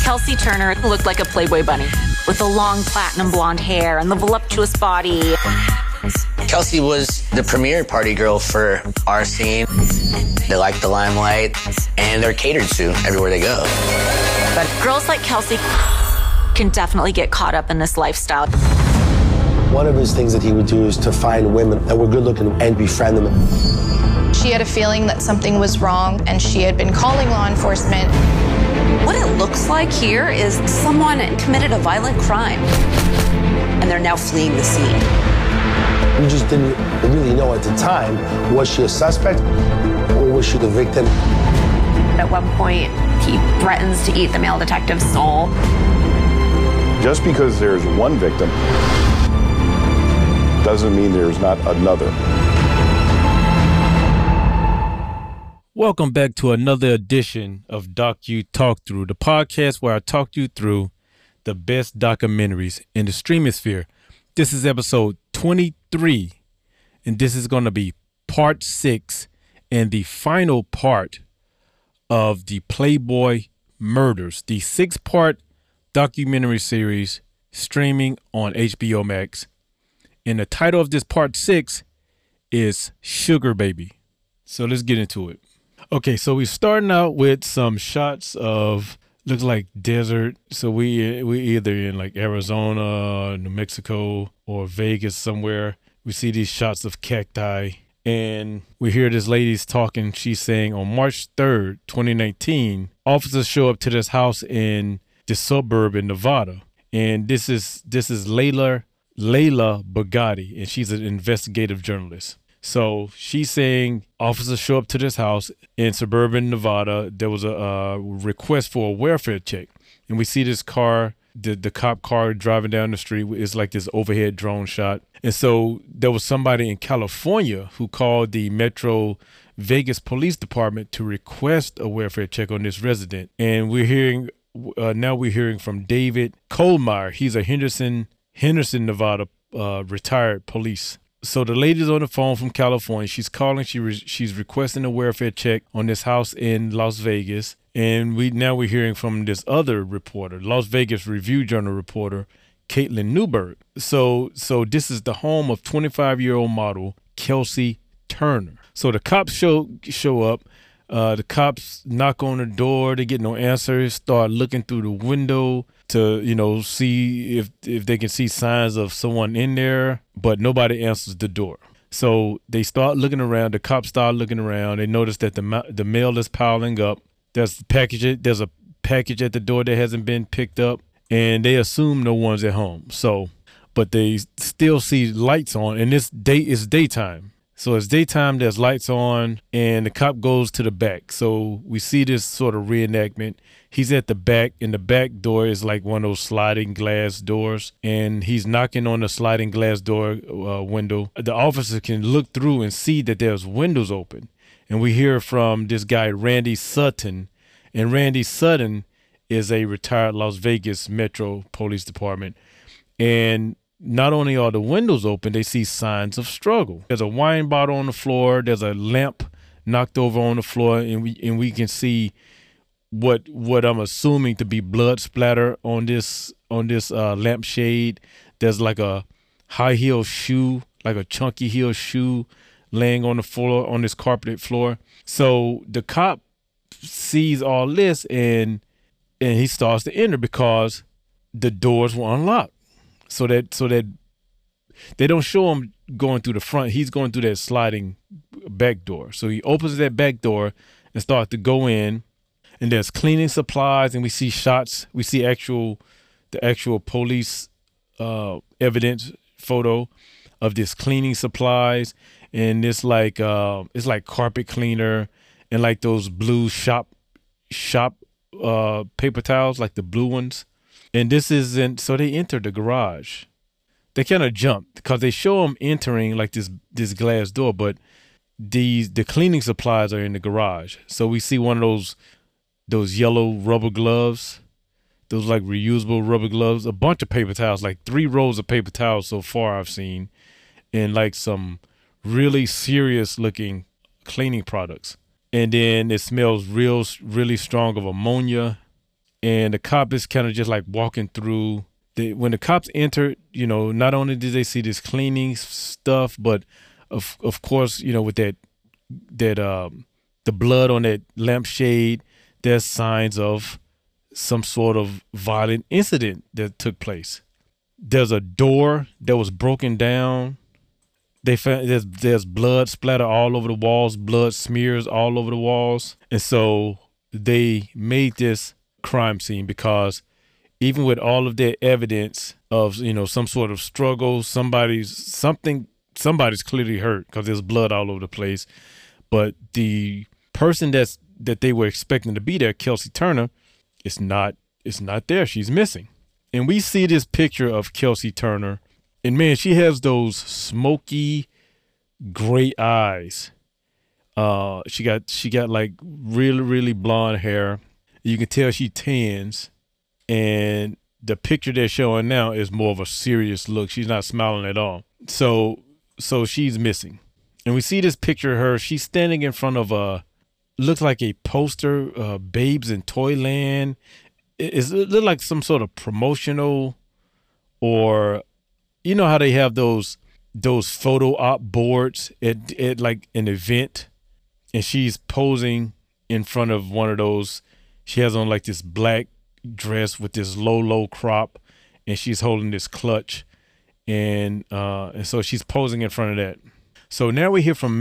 Kelsey Turner looked like a Playboy bunny with the long platinum blonde hair and the voluptuous body. Kelsey was the premier party girl for our scene. They like the limelight, and they're catered to everywhere they go. But girls like Kelsey can definitely get caught up in this lifestyle. One of his things that he would do is to find women that were good looking and befriend them. She had a feeling that something was wrong, and she had been calling law enforcement. What it looks like here is someone committed a violent crime, and they're now fleeing the scene. We just didn't really know at the time, was she a suspect or was she the victim? At one point, he threatens to eat the male detective's soul. Just because there's one victim doesn't mean there's not another. Welcome back to another edition of Doc You Talk Through, the podcast where I talk you through the best documentaries in the streaming sphere. This is episode 23, and this is going to be part 6 and the final part of the Playboy Murders, the 6-part documentary series streaming on HBO Max. And the title of this part 6 is Sugar Baby. So let's get into it. Okay, so we're starting out with some shots of looks like desert. So we either in like Arizona, New Mexico, or Vegas somewhere. We see these shots of cacti, and we hear this lady's talking. She's saying on March 3rd, 2019, officers show up to this house in the suburb in Nevada, and this is Layla Bugatti, and she's an investigative journalist. So she's saying officers show up to this house in suburban Nevada. There was a request for a welfare check. And we see this car, the cop car driving down the street. It's like this overhead drone shot. And so there was somebody in California who called the Metro Vegas Police Department to request a welfare check on this resident. And we're hearing from David Kohlmeyer. He's a Henderson, Nevada retired police. So the lady's on the phone from California. She's calling. She's requesting a welfare check on this house in Las Vegas. And we're hearing from this other reporter, Las Vegas Review-Journal reporter, Caitlin Newberg. So this is the home of 25-year-old model Kelsey Turner. So the cops show up. The cops knock on the door. They get no answers. Start looking through the window to, see if they can see signs of someone in there, but nobody answers the door. So they start looking around. The cops start looking around. They notice that the mail is piling up. There's a package at the door that hasn't been picked up, and they assume no one's at home. So, but they still see lights on, and it's daytime. So it's daytime, there's lights on, and the cop goes to the back. So we see this sort of reenactment. He's at the back, and the back door is like one of those sliding glass doors, and he's knocking on the sliding glass door window. The officer can look through and see that there's windows open. And we hear from this guy, Randy Sutton, and Randy Sutton is a retired Las Vegas Metro Police Department. And not only are the windows open, they see signs of struggle. There's a wine bottle on the floor. There's a lamp knocked over on the floor, and we can see what I'm assuming to be blood splatter on this lampshade. There's like a high heel shoe, like a chunky heel shoe, laying on the floor, on this carpeted floor. So the cop sees all this and he starts to enter because the doors were unlocked. So that they don't show him going through the front. He's going through that sliding back door. So he opens that back door and starts to go in, and there's cleaning supplies, and we see shots. We see the actual police evidence photo of this cleaning supplies, and it's like carpet cleaner and like those blue shop paper towels, like the blue ones. And this isn't, so they enter the garage. They kind of jump because they show them entering like this glass door, but the cleaning supplies are in the garage. So we see one of those yellow rubber gloves, those like reusable rubber gloves, a bunch of paper towels, like 3 rows of paper towels so far I've seen, and like some really serious looking cleaning products. And then it smells really strong of ammonia. and the cop is kind of just like walking through. When the cops enter, not only did they see this cleaning stuff, but of course, with that the blood on that lampshade, there's signs of some sort of violent incident that took place. There's a door that was broken down. They found there's blood splatter all over the walls, blood smears all over the walls. And so they made this crime scene because even with all of that evidence of, some sort of struggle, somebody's clearly hurt because there's blood all over the place. But the person that they were expecting to be there, Kelsey Turner, it's not there. She's missing. And we see this picture of Kelsey Turner, and man, she has those smoky gray eyes. She got like really, really blonde hair. You can tell she tans, and the picture they're showing now is more of a serious look. She's not smiling at all. So she's missing. And we see this picture of her. She's standing in front of looks like a poster, Babes in Toyland. It looked like some sort of promotional, or how they have those photo op boards at like an event, and she's posing in front of one of those. She has on like this black dress with this low crop, and she's holding this clutch, and so she's posing in front of that. So now we hear from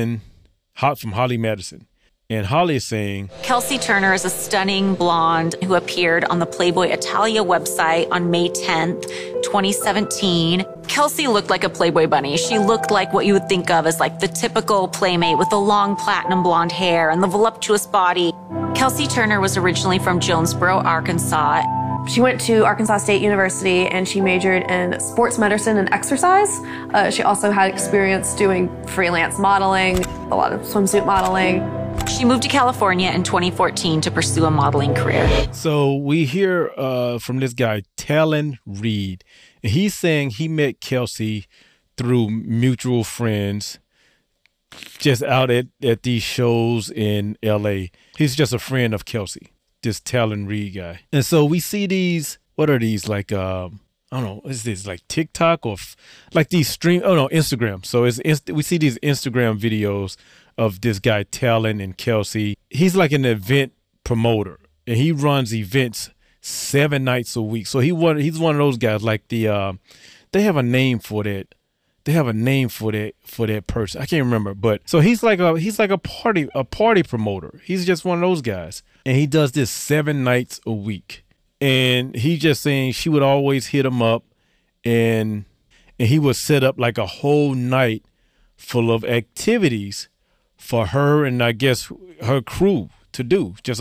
Holly Madison. And Holly is saying, Kelsey Turner is a stunning blonde who appeared on the Playboy Italia website on May 10th, 2017. Kelsey looked like a Playboy bunny. She looked like what you would think of as like the typical playmate with the long platinum blonde hair and the voluptuous body. Kelsey Turner was originally from Jonesboro, Arkansas. She went to Arkansas State University and she majored in sports medicine and exercise. She also had experience doing freelance modeling, a lot of swimsuit modeling. She moved to California in 2014 to pursue a modeling career. So we hear from this guy, Talon Reed, and he's saying he met Kelsey through mutual friends just out at these shows in LA. He's just a friend of Kelsey, this Talon Reed guy. And so we see these, what are these, like, I don't know, is this like TikTok or like these Instagram. So we see these Instagram videos of this guy Talon and Kelsey. He's like an event promoter, and he runs events 7 nights a week. So he's one of those guys. Like they have a name for that. They have a name for that person. I can't remember, but so he's like a party promoter. He's just one of those guys, and he does this 7 nights a week. And he's just saying she would always hit him up, and he would set up like a whole night full of activities for her and I guess her crew to do. Just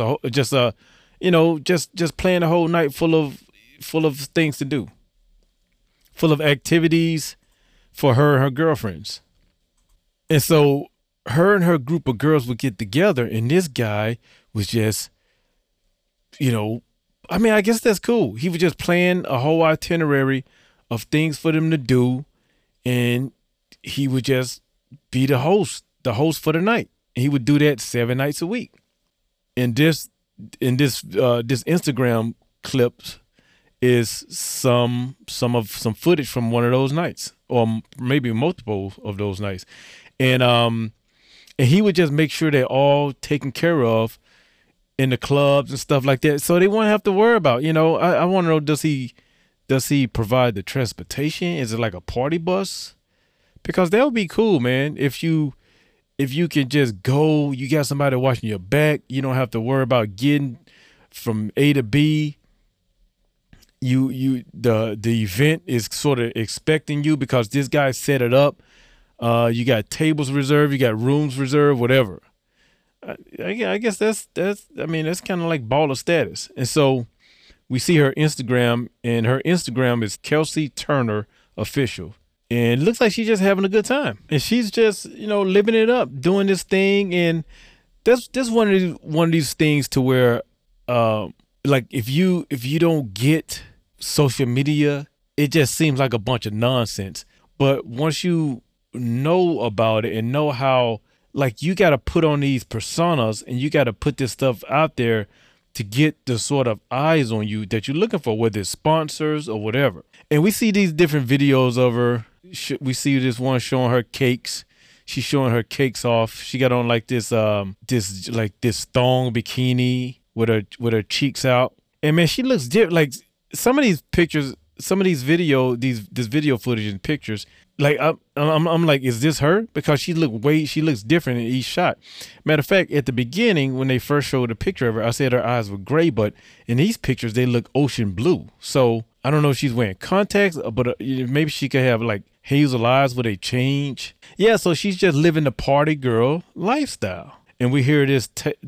playing a whole night full of things to do, full of activities for her and her girlfriends. And so her and her group of girls would get together, and this guy was just, I guess that's cool. He was just planning a whole itinerary of things for them to do, and he would just be the host for the night. And he would do that 7 nights a week. And this Instagram clips is some footage from one of those nights, or maybe multiple of those nights. And he would just make sure they're all taken care of in the clubs and stuff like that, so they won't have to worry about, I want to know, does he provide the transportation? Is it like a party bus? Because that would be cool, man. If you can just go, you got somebody watching your back. You don't have to worry about getting from A to B. The event is sort of expecting you because this guy set it up. You got tables reserved, you got rooms reserved, whatever. I guess that's kind of like baller status. And so we see her Instagram, and her Instagram is Kelsey Turner Official. And it looks like she's just having a good time. And she's just, living it up, doing this thing. And that's one of these things to where, like if you don't get social media, it just seems like a bunch of nonsense. But once you know about it and know how, like, you got to put on these personas and you got to put this stuff out there to get the sort of eyes on you that you're looking for, whether it's sponsors or whatever. And we see these different videos of her. We see this one showing her cakes. She's showing her cakes off. She got on like this thong bikini with her cheeks out. And man, she looks different. Like some of these pictures, some of these this video footage and pictures, like I'm like, is this her? Because she looks different in each shot. Matter of fact, at the beginning when they first showed a picture of her, I said her eyes were gray, but in these pictures they look ocean blue. So I don't know if she's wearing contacts, but maybe she could have like hazel eyes where they change. Yeah, so she's just living the party girl lifestyle. And we hear this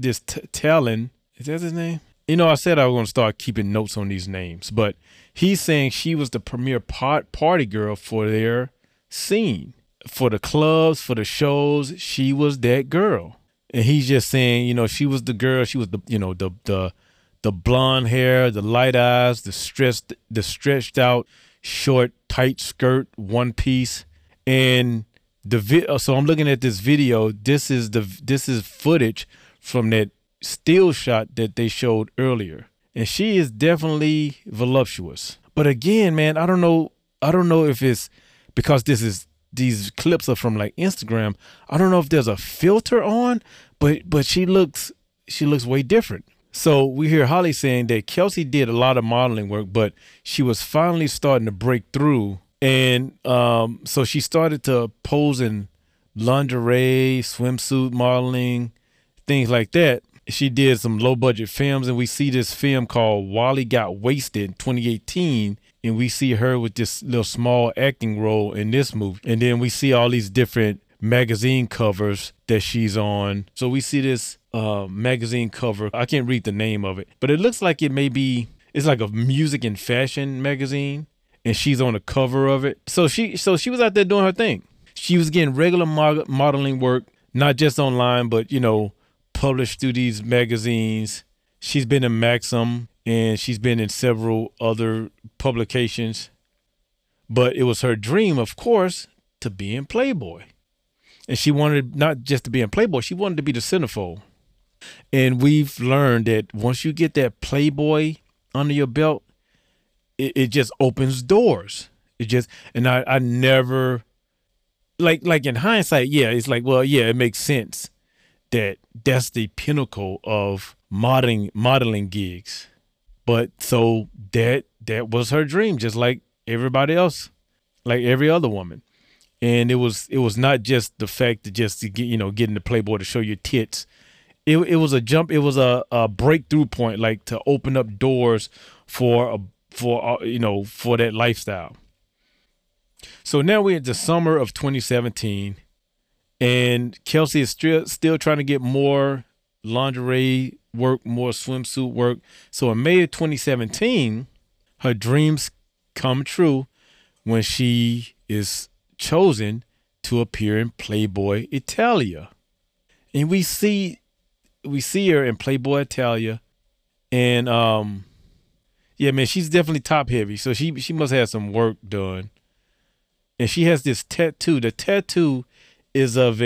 Talon, is that his name? You know, I said I was going to start keeping notes on these names, but he's saying she was the premier party girl for their scene, for the clubs, for the shows. She was that girl. And he's just saying, you know, she was the girl. She was the, you know, the blonde hair, the light eyes, the stretched out, short, tight skirt, one piece. And so I'm looking at this video. This is footage from that still shot that they showed earlier. And she is definitely voluptuous. But again, man, I don't know if it's because these clips are from like Instagram. I don't know if there's a filter on, but she looks way different. So we hear Holly saying that Kelsey did a lot of modeling work, but she was finally starting to break through. And so she started to pose in lingerie, swimsuit modeling, things like that. She did some low budget films, and we see this film called Wally Got Wasted 2018. And we see her with this little small acting role in this movie. And then we see all these different magazine covers that she's on. So we see this magazine cover. I can't read the name of it, but it looks like it's like a music and fashion magazine, and she's on the cover of it. So she was out there doing her thing. She was getting regular modeling work, not just online, but, you know, published through these magazines. She's been in Maxim, and she's been in several other publications. But it was her dream, of course, to be in Playboy. And she wanted not just to be in Playboy, she wanted to be the centerfold. And we've learned that once you get that Playboy under your belt, it just opens doors. And I never, like in hindsight, yeah, it's like, well, yeah, it makes sense that that's the pinnacle of modeling gigs. But so that was her dream, just like everybody else, like every other woman. And it was not just the fact that just to get, you know, getting the Playboy to show your tits. It was a jump. It was a breakthrough point, like to open up doors for that lifestyle. So now we're in the summer of 2017, and Kelsey is still trying to get more lingerie work, more swimsuit work. So in May of 2017, her dreams come true when she is chosen to appear in Playboy Italia. And we see her in Playboy Italia, and yeah, man, she's definitely top heavy. So she must have some work done. And she has this tattoo. The tattoo is of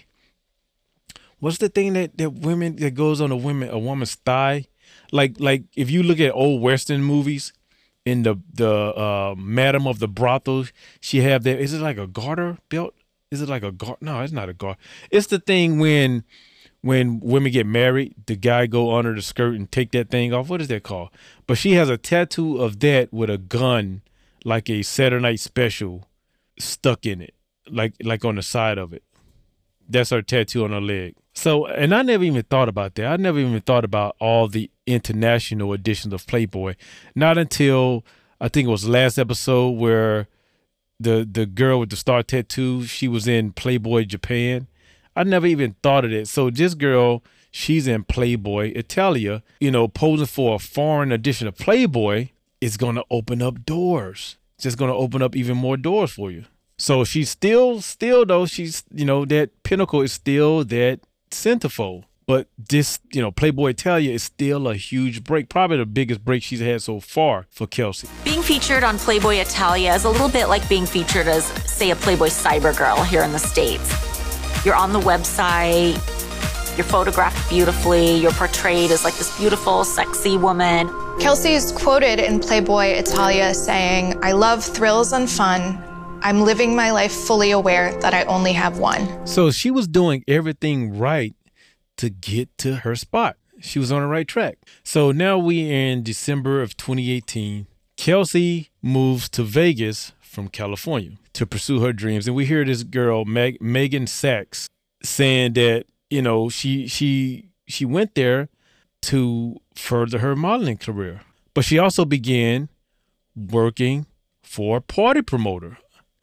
what's the thing that goes on a woman's thigh? Like if you look at old Western movies, in the Madam of the Brothel, she have that. Is it like a garter belt? Is it like a garter? No, it's not a garter. It's the thing when women get married, the guy go under the skirt and take that thing off. What is that called? But she has a tattoo of that with a gun, like a Saturday Night Special, stuck in it, like on the side of it. That's her tattoo on her leg. So, and I never even thought about that. I never even thought about all the international editions of Playboy. Not until I think it was last episode where the girl with the star tattoo, she was in Playboy Japan. I never even thought of it. So this girl, she's in Playboy Italia, you know, posing for a foreign edition of Playboy. Is going to open up doors. It's just going to open up even more doors for you. So she's still though, she's, you know, that pinnacle is still that centerfold. But this, you know, Playboy Italia is still a huge break, probably the biggest break she's had so far for Kelsey. Being featured on Playboy Italia is a little bit like being featured as, say, a Playboy Cybergirl here in the States. You're on the website, You're photographed beautifully. You're portrayed as like this beautiful, sexy woman. Kelsey is quoted in Playboy Italia saying, "I love thrills and fun. I'm living my life fully aware that I only have one." So she was doing everything right to get to her spot. She was on the right track. So now we in December of 2018. Kelsey moves to Vegas from California to pursue her dreams. And we hear this girl, Megan Sachs, saying that, you know, she went there to further her modeling career. But she also began working for a party promoter.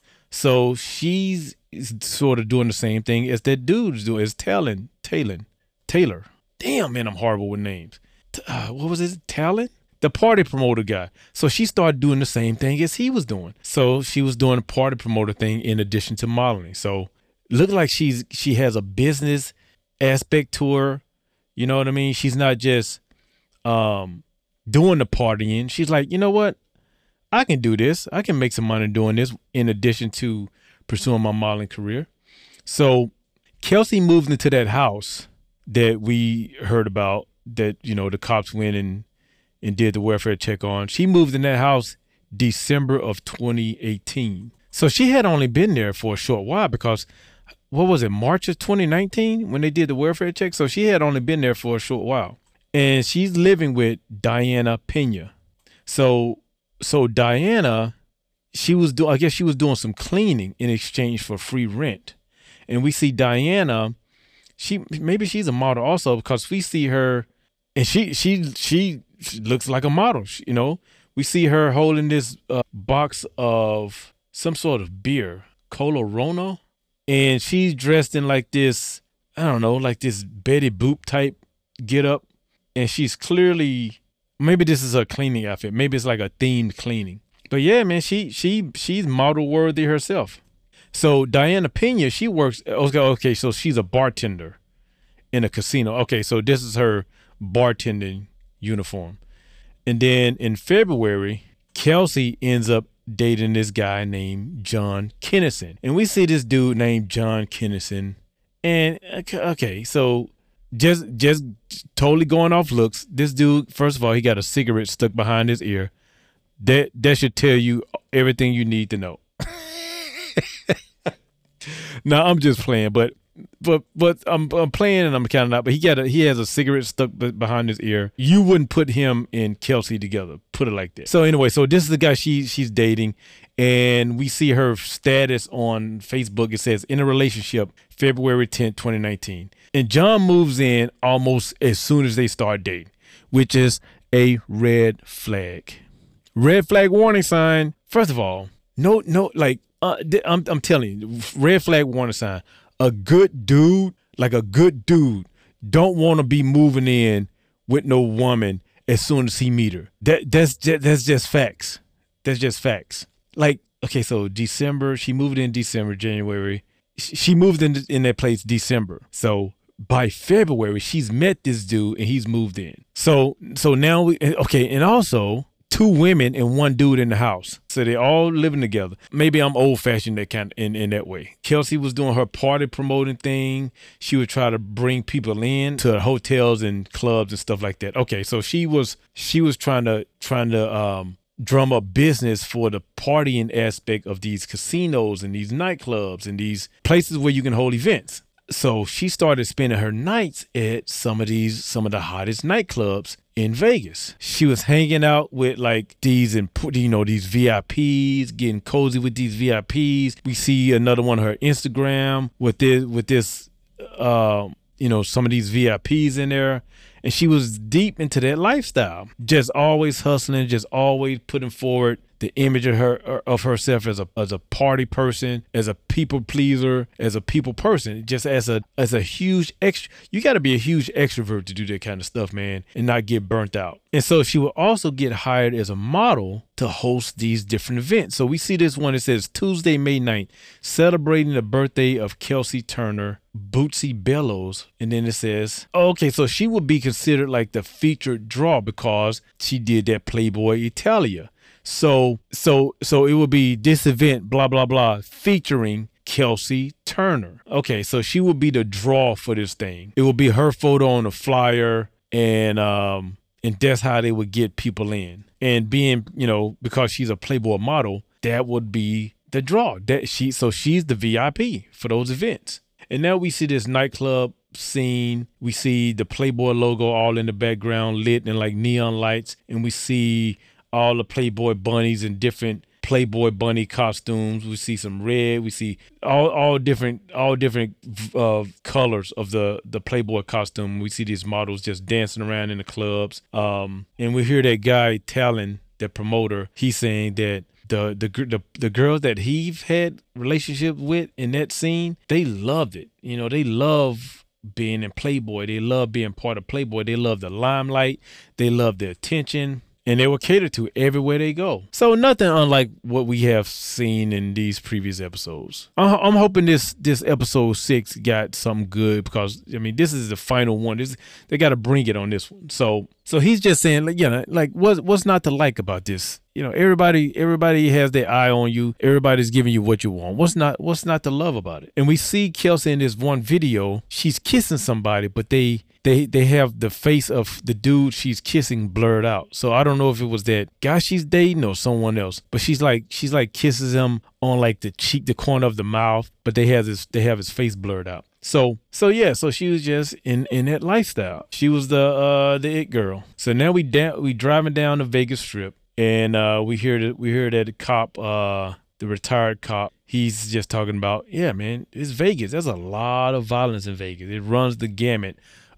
So she's sort of doing the same thing as that dude's doing, as Taylor. Damn, man, I'm horrible with names. What was it? Talent? The party promoter guy. So she started doing the same thing as he was doing. So she was doing a party promoter thing in addition to modeling. So look like she has a business aspect to her. You know what I mean? She's not just doing the partying. She's like, you know what? I can do this. I can make some money doing this in addition to pursuing my modeling career. So Kelsey moved into that house that we heard about, that, you know, the cops went and did the welfare check on. She moved in that house December of 2018. So she had only been there for a short while because, what was it, March of 2019 when they did the welfare check? So she had only been there for a short while. And she's living with Diana Pena. So Diana, I guess she was doing some cleaning in exchange for free rent. And we see Diana, maybe she's a model also, because we see her, and she looks like a model. You know, we see her holding this box of some sort of beer, Colorado, and she's dressed in like this, I don't know, like this Betty Boop type get up, and she's clearly, maybe this is a cleaning outfit, maybe it's like a themed cleaning. But yeah, man, she's model worthy herself. So Diana Pena, she works, okay, so she's a bartender in a casino. Okay, so this is her bartending uniform. And then in February, Kelsey ends up dating this guy named John Kennison. And we see this dude named John Kennison. And okay, so just totally going off looks. This dude, first of all, he got a cigarette stuck behind his ear. That should tell you everything you need to know. No, I'm just playing, but I'm playing and I'm counting out. But he has a cigarette stuck behind his ear. You wouldn't put him and Kelsey together. Put it like that. So anyway, so this is the guy she's dating, and we see her status on Facebook. It says in a relationship, February 10th, 2019. And John moves in almost as soon as they start dating, which is a red flag. Red flag warning sign. First of all, no, like. I'm telling you, red flag warning sign. A good dude don't want to be moving in with no woman as soon as he meet her. That's just facts. That's just facts. Like, okay, so December, she moved in December, January. She moved in that place December. So by February, she's met this dude and he's moved in. So now and also 2 women and 1 dude in the house. So they all living together. Maybe I'm old fashioned that kind in that way. Kelsey was doing her party promoting thing. She would try to bring people in to hotels and clubs and stuff like that. Okay, so she was trying to drum up business for the partying aspect of these casinos and these nightclubs and these places where you can hold events. So she started spending her nights at some of the hottest nightclubs in Vegas. She was hanging out with like these VIPs, getting cozy with these VIPs. We see another one on her Instagram with this some of these VIPs in there. And she was deep into that lifestyle, just always hustling, just always putting forward the image of herself as a party person, as a people pleaser, as a people person, just as a huge extra. You got to be a huge extrovert to do that kind of stuff, man, and not get burnt out. And so she would also get hired as a model to host these different events. So we see this one that says Tuesday, May 9th, celebrating the birthday of Kelsey Turner, Bootsy Bellows. And then it says, okay, so she would be considered like the featured draw because she did that Playboy Italia. So it would be this event, blah, blah, blah, featuring Kelsey Turner. Okay, so she will be the draw for this thing. It will be her photo on the flyer, and that's how they would get people in. And being, because she's a Playboy model, that would be the draw. So she's the VIP for those events. And now we see this nightclub scene. We see the Playboy logo all in the background, lit in like neon lights, and we see all the Playboy bunnies in different Playboy bunny costumes. We see some red. We see all different colors of the Playboy costume. We see these models just dancing around in the clubs. And we hear that guy telling the promoter, he's saying that the girls that he's had relationships with in that scene, they loved it. They love being in Playboy. They love being part of Playboy. They love the limelight. They love the attention. And they were catered to everywhere they go. So nothing unlike what we have seen in these previous episodes. I'm hoping this episode 6 got something good, because this is the final one. They got to bring it on this one. So he's just saying, what's not to like about this? Everybody has their eye on you. Everybody's giving you what you want. What's not to love about it? And we see Kelsey in this one video. She's kissing somebody, but they have the face of the dude she's kissing blurred out. So I don't know if it was that guy she's dating or someone else, but she's like kisses him on like the cheek, the corner of the mouth, but they have his face blurred out. So she was just in that lifestyle. She was the it girl. So now we driving down the Vegas Strip, and we hear that the cop, the retired cop, he's just talking about, yeah, man, it's Vegas. There's a lot of violence in Vegas. It runs the gamut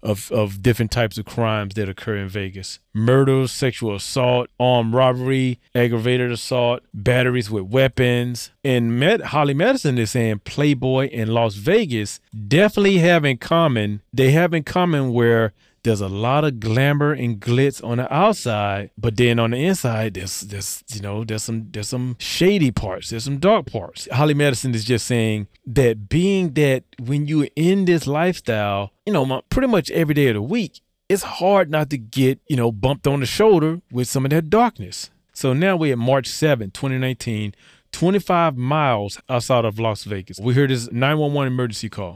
of different types of crimes that occur in Vegas. Murder, sexual assault, armed robbery, aggravated assault, batteries with weapons. And Holly Madison is saying Playboy and Las Vegas definitely have in common. They have in common where there's a lot of glamour and glitz on the outside, but then on the inside, there's some shady parts. There's some dark parts. Holly Madison is just saying that being that when you're in this lifestyle, pretty much every day of the week, it's hard not to get, bumped on the shoulder with some of that darkness. So now we're at March 7th, 2019, 25 miles outside of Las Vegas. We hear this 911 emergency call.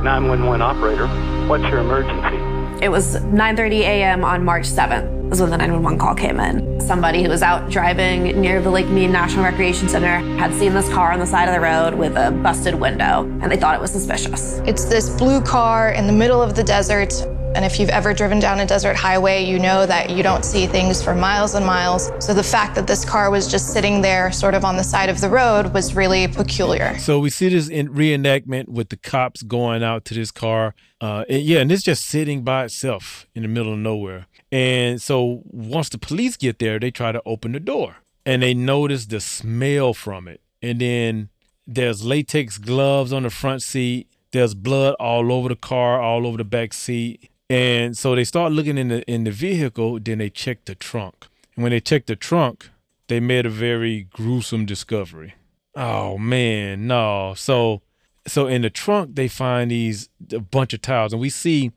911 operator, what's your emergency? It was 9:30 a.m. on March 7th is when the 911 call came in. Somebody who was out driving near the Lake Mead National Recreation Center had seen this car on the side of the road with a busted window, and they thought it was suspicious. It's this blue car in the middle of the desert. And if you've ever driven down a desert highway, you know that you don't see things for miles and miles. So the fact that this car was just sitting there sort of on the side of the road was really peculiar. So we see this in reenactment with the cops going out to this car. And it's just sitting by itself in the middle of nowhere. And so once the police get there, they try to open the door. And they notice the smell from it. And then there's latex gloves on the front seat. There's blood all over the car, all over the back seat. And so they start looking in the vehicle, then they check the trunk. And when they checked the trunk, they made a very gruesome discovery. Oh man, no. So in the trunk they find a bunch of towels, and we see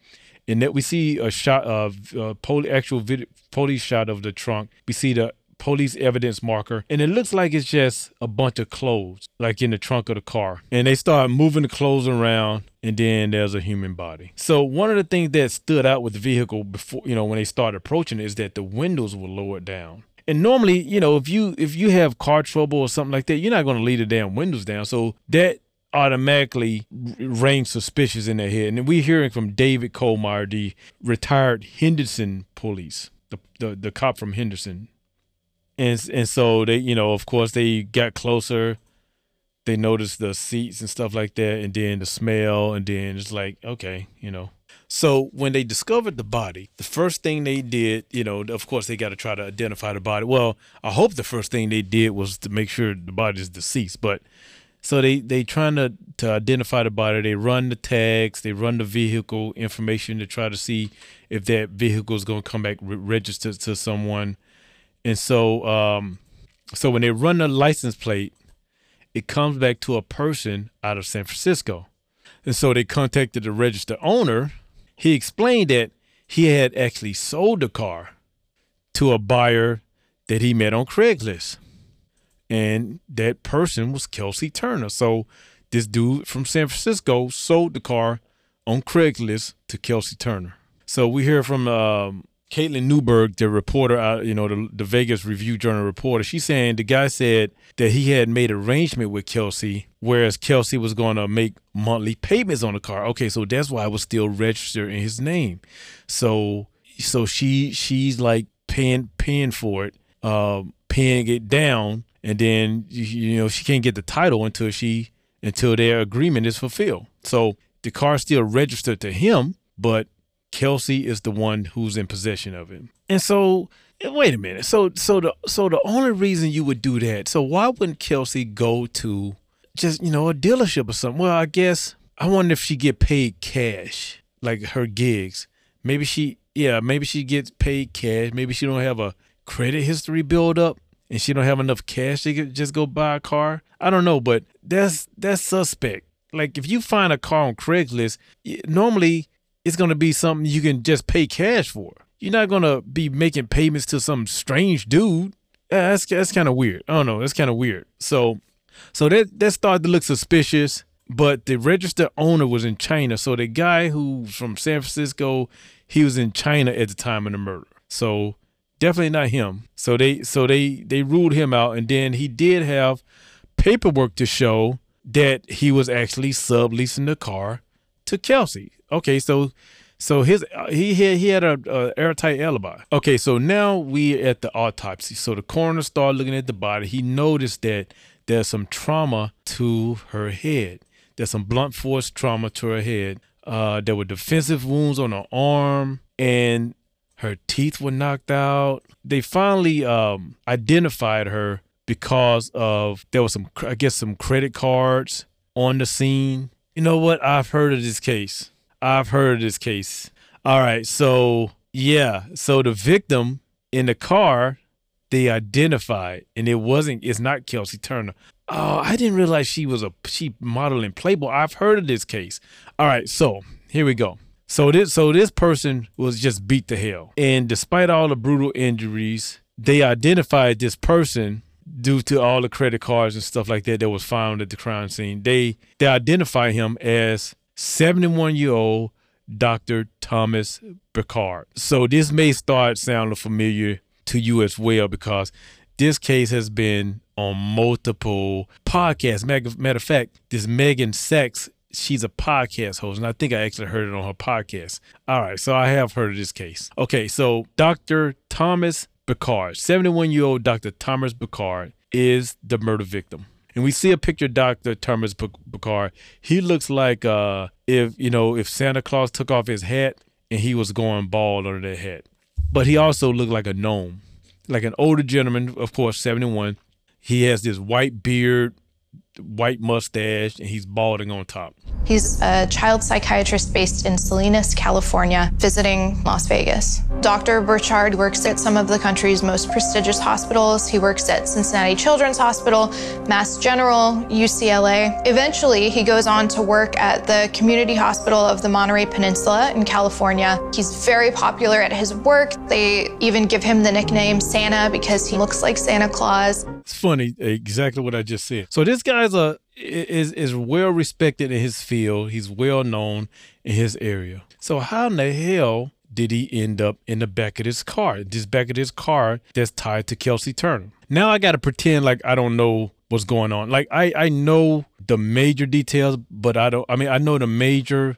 a shot of police shot of the trunk. We see the police evidence marker, and it looks like it's just a bunch of clothes, like in the trunk of the car. And they start moving the clothes around, and then there's a human body. So one of the things that stood out with the vehicle before, when they started approaching it, is that the windows were lowered down. And normally, if you have car trouble or something like that, you're not going to leave the damn windows down. So that automatically rang suspicious in their head. And we're hearing from David Kohlmeyer, the retired Henderson police, the cop from Henderson. And so they, of course, they got closer. They noticed the seats and stuff like that, and then the smell, and then it's like, okay, So when they discovered the body, the first thing they did, of course, they got to try to identify the body. Well, I hope the first thing they did was to make sure the body is deceased. But so they trying to identify the body. They run the tags, they run the vehicle information to try to see if that vehicle is going to come back registered to someone. And so when they run the license plate, it comes back to a person out of San Francisco. And so they contacted the registered owner. He explained that he had actually sold the car to a buyer that he met on Craigslist. And that person was Kelsey Turner. So this dude from San Francisco sold the car on Craigslist to Kelsey Turner. So we hear from Caitlin Newberg, the reporter, the Vegas Review-Journal reporter. She's saying the guy said that he had made arrangement with Kelsey, whereas Kelsey was going to make monthly payments on the car. Okay, so that's why it was still registered in his name. So she's like paying for it, paying it down, and then she can't get the title until their agreement is fulfilled. So the car's still registered to him, but Kelsey is the one who's in possession of it. And so, wait a minute. So the only reason you would do that, so why wouldn't Kelsey go to just, a dealership or something? Well, I wonder if she get paid cash, like her gigs. Maybe she gets paid cash. Maybe she don't have a credit history build up and she don't have enough cash to just go buy a car. I don't know, but that's suspect. Like if you find a car on Craigslist, normally it's going to be something you can just pay cash for. You're not going to be making payments to some strange dude. That's kind of weird. I don't know. That's kind of weird. So that started to look suspicious, but the registered owner was in China. So the guy who's from San Francisco, he was in China at the time of the murder. So definitely not him. So they ruled him out. And then he did have paperwork to show that he was actually subleasing the car to Kelsey. Okay, so he had a airtight alibi. Okay, so now we at the autopsy. So the coroner started looking at the body. He noticed that there's some trauma to her head. There's some blunt force trauma to her head. There were defensive wounds on her arm, and her teeth were knocked out. They finally identified her because of there was some credit cards on the scene. You know what? I've heard of this case. All right, so yeah, so the victim in the car, they identified, and it's not Kelsey Turner. Oh, I didn't realize she modeled in Playboy. I've heard of this case. All right, so here we go. So this person was just beat to hell, and despite all the brutal injuries, they identified this person due to all the credit cards and stuff like that was found at the crime scene. They identify him as 71-year-old Dr. Thomas Burkhardt. So this may start sounding familiar to you as well because this case has been on multiple podcasts. Matter of fact, this Megan Sachs, she's a podcast host, and I think I actually heard it on her podcast. All right, so I have heard of this case. Okay, so Dr. Thomas Burkhardt, 71-year-old Dr. Thomas Burkhardt is the murder victim. And we see a picture of Dr. Thomas Burkhardt. He looks like if Santa Claus took off his hat and he was going bald under that hat. But he also looked like a gnome, like an older gentleman, of course, 71. He has this white beard, white mustache, and he's balding on top. He's a child psychiatrist based in Salinas, California, visiting Las Vegas. Dr. Burkhardt works at some of the country's most prestigious hospitals. He works at Cincinnati Children's Hospital, Mass General, UCLA. Eventually, he goes on to work at the Community Hospital of the Monterey Peninsula in California. He's very popular at his work. They even give him the nickname Santa because he looks like Santa Claus. It's funny, exactly what I just said. So this guy's is well respected in his field. He's well known in his area. So how in the hell did he end up in the back of this car? This back of this car that's tied to Kelsey Turner. Now I got to pretend like I don't know what's going on. Like I know the major details, but I know the major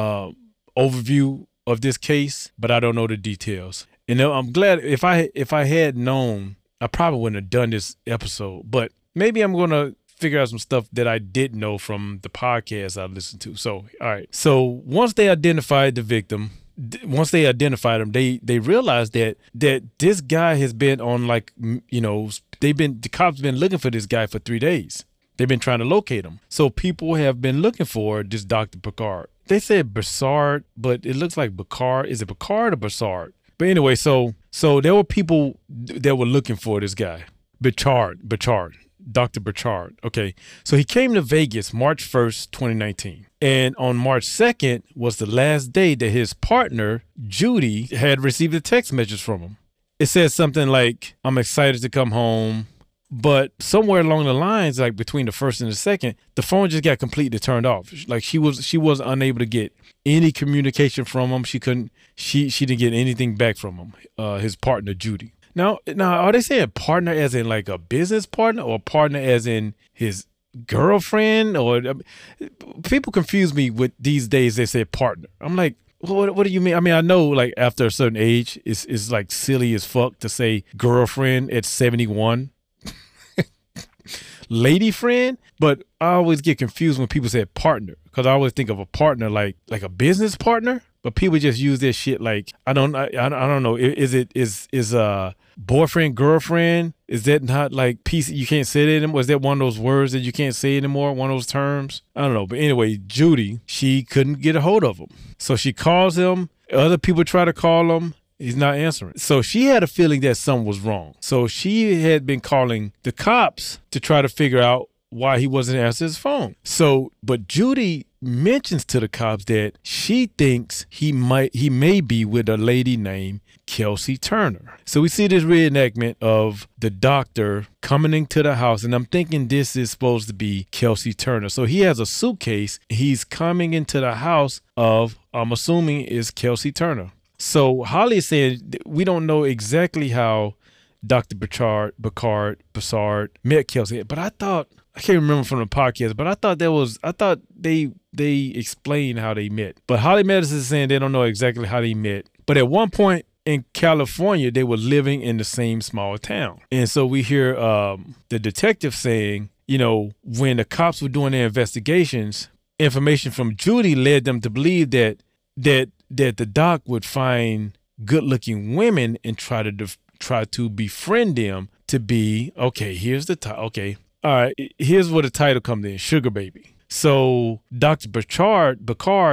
overview of this case, but I don't know the details. And I'm glad if I had known, I probably wouldn't have done this episode, but maybe I'm going to figure out some stuff that I didn't know from the podcast I listened to. So, all right. So once they identified the victim, once they identified him, they realized that this guy has been on the cops been looking for this guy for 3 days. They've been trying to locate him. So people have been looking for this Dr. Burkhardt. They said Burkhardt, but it looks like Burkhardt. Is it Burkhardt or Burkhardt? But anyway, so there were people that were looking for this guy, Burkhardt, Dr. Burkhardt. Okay, so he came to Vegas March 1st, 2019. And on March 2nd was the last day that his partner, Judy, had received a text message from him. It says something like, "I'm excited to come home. But somewhere along the lines, like between the first and the second, the phone just got completely turned off. Like she was unable to get any communication from him. She didn't get anything back from him. His partner, Judy. Now, are they saying partner as in like a business partner, or partner as in his girlfriend? Or people confuse me with these days. They say partner. I'm like, what do you mean? I mean, I know like after a certain age, it's like silly as fuck to say girlfriend at 71. Lady friend, but I always get confused when people say partner, because I always think of a partner like a business partner, but people just use this shit like I don't know. Is boyfriend, girlfriend? Is that not like PC? You can't say it anymore. Is that one of those words that you can't say anymore? One of those terms? I don't know. But anyway, Judy, she couldn't get a hold of him, so she calls him. Other people try to call him. He's not answering. So she had a feeling that something was wrong. So she had been calling the cops to try to figure out why he wasn't answering his phone. But Judy mentions to the cops that she thinks he may be with a lady named Kelsey Turner. So we see this reenactment of the doctor coming into the house, and I'm thinking this is supposed to be Kelsey Turner. So he has a suitcase. He's coming into the house of, I'm assuming, is Kelsey Turner. So Holly said we don't know exactly how Dr. Broussard met Kelsey, but I can't remember from the podcast, but I thought they explained how they met. But Holly Madison is saying they don't know exactly how they met. But at one point in California, they were living in the same small town. And so we hear the detective saying, when the cops were doing their investigations, information from Judy led them to believe that the doc would find good-looking women and try to befriend them to be, okay, here's the title. Okay, all right, here's where the title comes in, Sugar Baby. So Dr. Broussard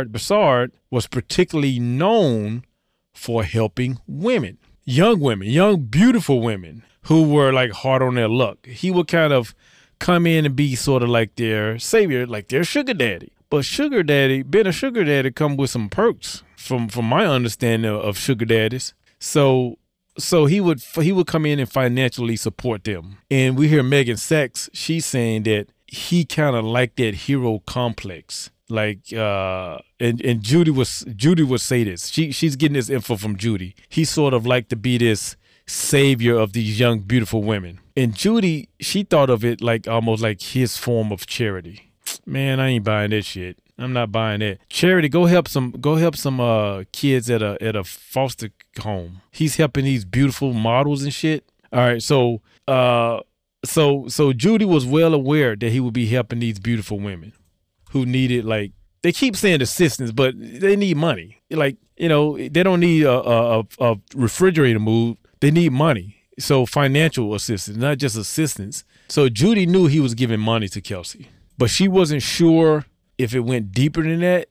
was particularly known for helping women, young, beautiful women who were like hard on their luck. He would kind of come in and be sort of like their savior, like their sugar daddy. But being a sugar daddy come with some perks from my understanding of sugar daddies. So he would come in and financially support them. And we hear Megan Sachs, she's saying that he kind of liked that hero complex. Like and Judy would say this. She's getting this info from Judy. He sort of liked to be this savior of these young, beautiful women. And Judy, she thought of it like almost like his form of charity. Man, I ain't buying that shit. I'm not buying that. Charity, go help some kids at a foster home. He's helping these beautiful models and shit. All right, so Judy was well aware that he would be helping these beautiful women who needed, like, they keep saying assistance, but they need money. Like, they don't need a refrigerator moved. They need money. So financial assistance, not just assistance. So Judy knew he was giving money to Kelsey, but she wasn't sure if it went deeper than that.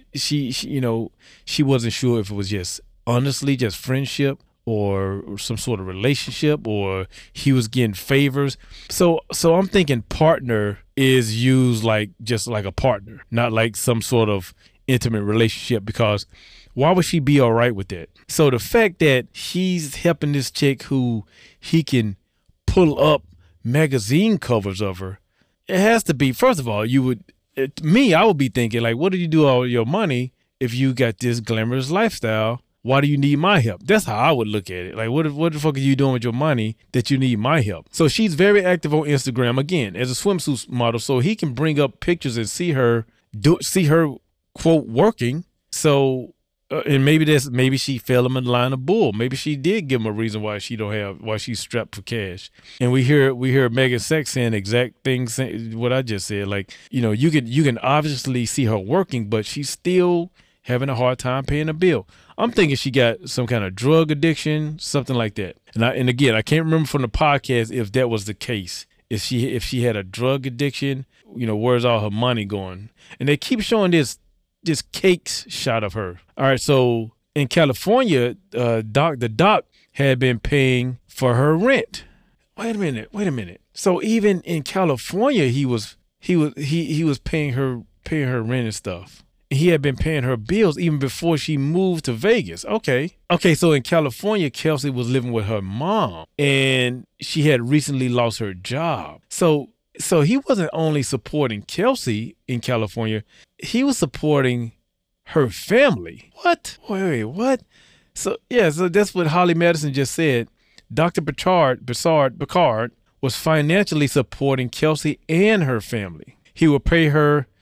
She wasn't sure if it was just honestly just friendship or some sort of relationship, or he was getting favors. So I'm thinking partner is used like just like a partner, not like some sort of intimate relationship, because why would she be all right with that? So the fact that he's helping this chick who he can pull up magazine covers of her, it has to be, first of all, I would be thinking, like, what do you do all your money if you got this glamorous lifestyle? Why do you need my help? That's how I would look at it. Like, what the fuck are you doing with your money that you need my help? So she's very active on Instagram, again, as a swimsuit model, so he can bring up pictures and see her, quote, working. So, and maybe she fell him in the line of bull. Maybe she did give him a reason why she's strapped for cash. And we hear Megan Sachs saying exact things, what I just said. Like, you can obviously see her working, but she's still having a hard time paying a bill. I'm thinking she got some kind of drug addiction, something like that. And again, I can't remember from the podcast if that was the case. If she had a drug addiction, where's all her money going? And they keep showing this cakes shot of her. All right, so in California, the doc had been paying for her rent. Wait a minute. So even in California, he was paying her rent and stuff. he had been paying her bills even before she moved to Vegas. Okay. So in California, Kelsey was living with her mom, and she had recently lost her job. So he wasn't only supporting Kelsey in California, he was supporting her family. What? Wait, what? So that's what Holly Madison just said. Dr. Bouchard was financially supporting Kelsey and her family. He would pay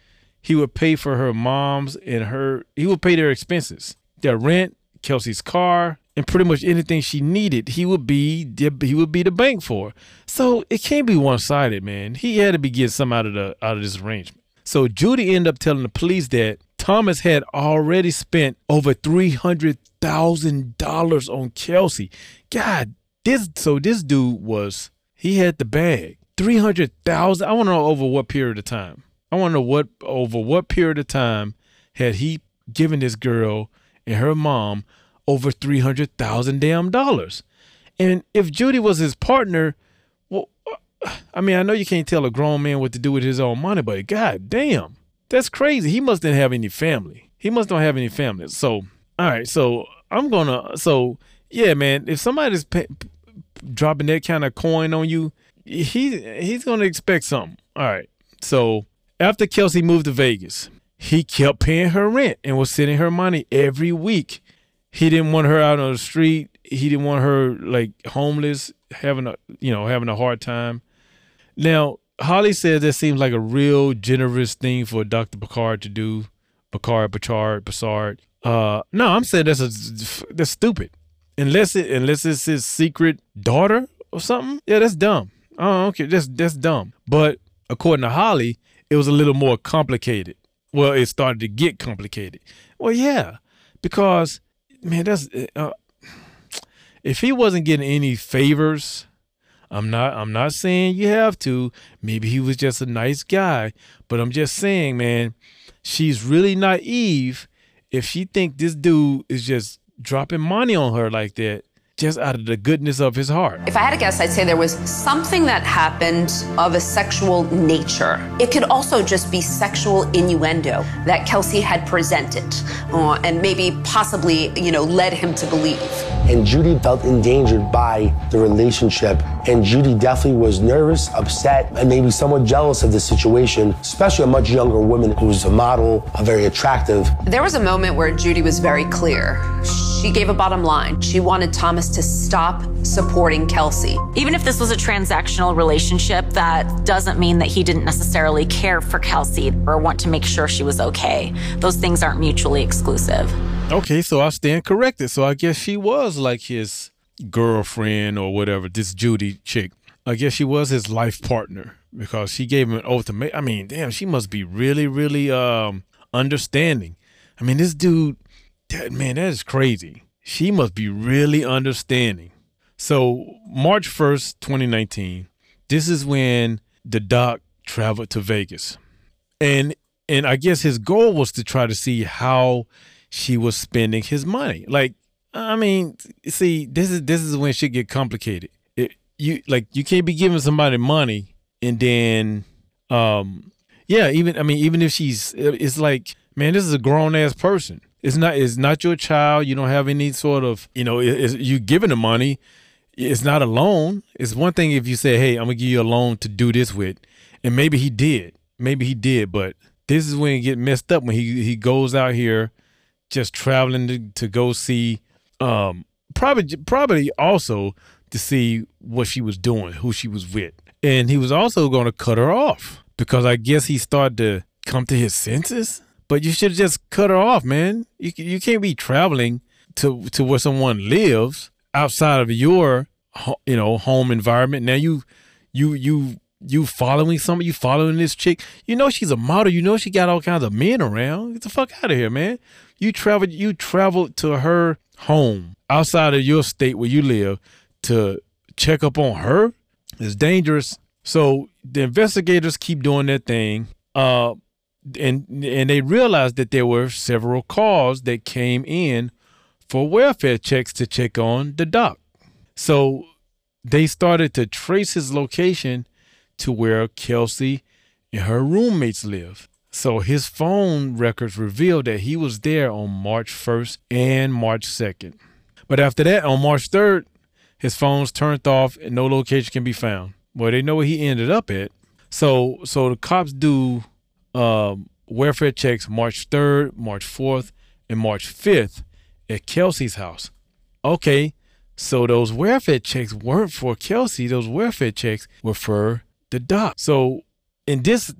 for her mom's and he would pay their expenses, their rent, Kelsey's car, and pretty much anything she needed. He would be the bank for. So it can't be one-sided, man. He had to be getting some out of this arrangement. So Judy ended up telling the police that Thomas had already spent over $300,000 on Kelsey. God, this dude he had the bag. $300,000. I want to know over what period of time. Over what period of time had he given this girl and her mom over $300,000 damn dollars? And if Judy was his partner, well, I mean, I know you can't tell a grown man what to do with his own money, but god damn, that's crazy. He must not have any family. So, all right. So yeah, man, if somebody's dropping that kind of coin on you, he's going to expect something. All right. So after Kelsey moved to Vegas, he kept paying her rent and was sending her money every week. He didn't want her out on the street. He didn't want her like homeless, having a hard time. Now, Holly said that seems like a real generous thing for Dr. Bouchard to do. Bouchard. No, I'm saying that's stupid. Unless it's his secret daughter or something. Yeah, that's dumb. Oh, okay, that's dumb. But according to Holly, it was a little more complicated. Well, it started to get complicated. Well, yeah, because man, that's if he wasn't getting any favors, I'm not saying you have to. Maybe he was just a nice guy, but I'm just saying, man, she's really naive if she think this dude is just dropping money on her like that, just out of the goodness of his heart. If I had to guess, I'd say there was something that happened of a sexual nature. It could also just be sexual innuendo that Kelsey had presented and maybe possibly, led him to believe. And Judy felt endangered by the relationship. And Judy definitely was nervous, upset, and maybe somewhat jealous of the situation, especially a much younger woman who was a model, very attractive. There was a moment where Judy was very clear. She gave a bottom line. She wanted Thomas to stop supporting Kelsey. Even if this was a transactional relationship, that doesn't mean that he didn't necessarily care for Kelsey or want to make sure she was okay. Those things aren't mutually exclusive. Okay, so I stand corrected. So I guess she was like his girlfriend or whatever, this Judy chick. I guess she was his life partner because she gave him an ultimatum. I mean, damn, she must be really, really understanding. I mean, this dude, that is crazy. She must be really understanding. So March 1st, 2019, this is when the doc traveled to Vegas. And I guess his goal was to try to see how she was spending his money. Like, I mean, see, this is when shit get complicated. You can't be giving somebody money and then, even if it's like, man, this is a grown ass person. It's not your child. You don't have any sort of, you giving the money. It's not a loan. It's one thing if you say, hey, I'm gonna give you a loan to do this with, and maybe he did, but this is when it get messed up when he goes out here just traveling to go see, probably also to see what she was doing, who she was with. And he was also going to cut her off because I guess he started to come to his senses. But you should have just cut her off, man. You can't be traveling to where someone lives outside of your, home environment. Now you following somebody, you following this chick. She's a model. She got all kinds of men around. Get the fuck out of here, man. You traveled to her home outside of your state where you live to check up on her. It's dangerous. So the investigators keep doing their thing. And they realized that there were several calls that came in for welfare checks to check on the doc. So they started to trace his location to where Kelsey and her roommates live. So his phone records revealed that he was there on March 1st and March 2nd. But after that, on March 3rd, his phone's turned off and no location can be found. Well, they know where he ended up at. So the cops do welfare checks March 3rd, March 4th, and March 5th at Kelsey's house. Okay, so those welfare checks weren't for Kelsey. Those welfare checks were for the doc. So this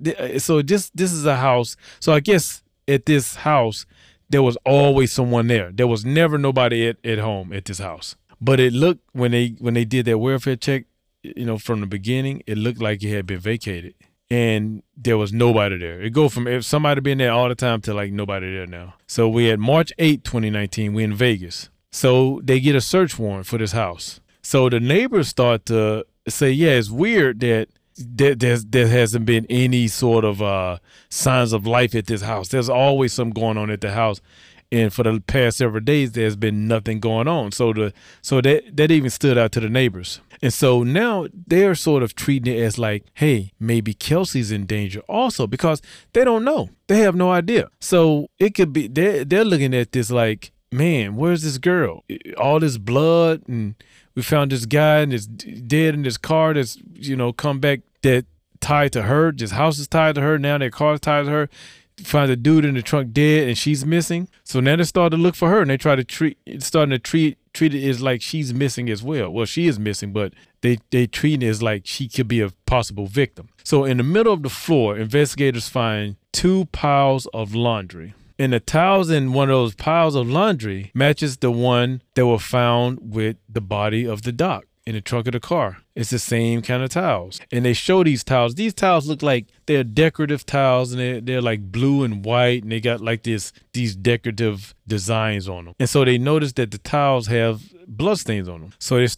is a house. So I guess at this house, there was always someone there. There was never nobody at home at this house. But it looked, when they did that welfare check, from the beginning, it looked like it had been vacated. And there was nobody there. It go from if somebody been there all the time to like nobody there now. So we had March 8, 2019, we in Vegas. So they get a search warrant for this house. So the neighbors start to say, yeah, it's weird that there hasn't been any sort of signs of life at this house. There's always something going on at the house. And for the past several days, there's been nothing going on. So that even stood out to the neighbors. And so now they're sort of treating it as like, hey, maybe Kelsey's in danger also, because they don't know. They have no idea. So it could be they're looking at this like, man, where's this girl? All this blood, and we found this guy and it's dead in this car that's, come back that tied to her. This house is tied to her. Now their car's tied to her. Find the dude in the trunk dead and she's missing. So now they start to look for her and they try to treat it as like she's missing as well. Well, she is missing, but they treat it as like she could be a possible victim. So in the middle of the floor, investigators find 2 piles of laundry. And the towels in one of those piles of laundry matches the one that were found with the body of the doc in the trunk of the car. It's the same kind of towels. And they show these towels. These towels look like they're decorative towels, and they're like blue and white, and they got like these decorative designs on them. And so they noticed that the towels have bloodstains on them. So the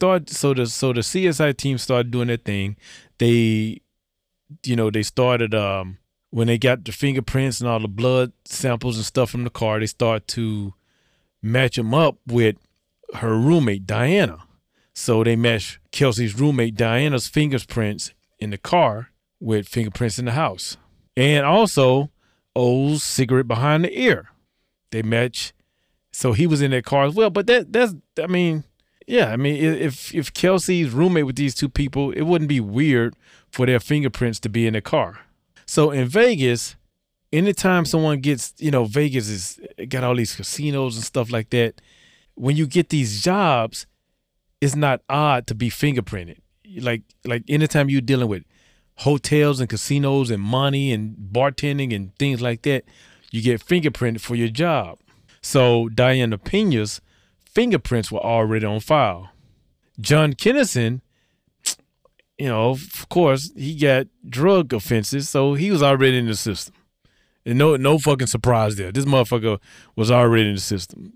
CSI team started doing their thing. They started when they got the fingerprints and all the blood samples and stuff from the car, they start to match them up with her roommate, Diana. So they matched Kelsey's roommate Diana's fingerprints in the car with fingerprints in the house. And also O's cigarette behind the ear. They match. So he was in that car as well. But if Kelsey's roommate with these 2 people, it wouldn't be weird for their fingerprints to be in the car. So in Vegas, anytime someone gets, Vegas is got all these casinos and stuff like that. When you get these jobs, it's not odd to be fingerprinted. Like anytime you're dealing with hotels and casinos and money and bartending and things like that, you get fingerprinted for your job. So Diana Pena's fingerprints were already on file. John Kennison, of course, he got drug offenses, so he was already in the system. And no fucking surprise there. This motherfucker was already in the system.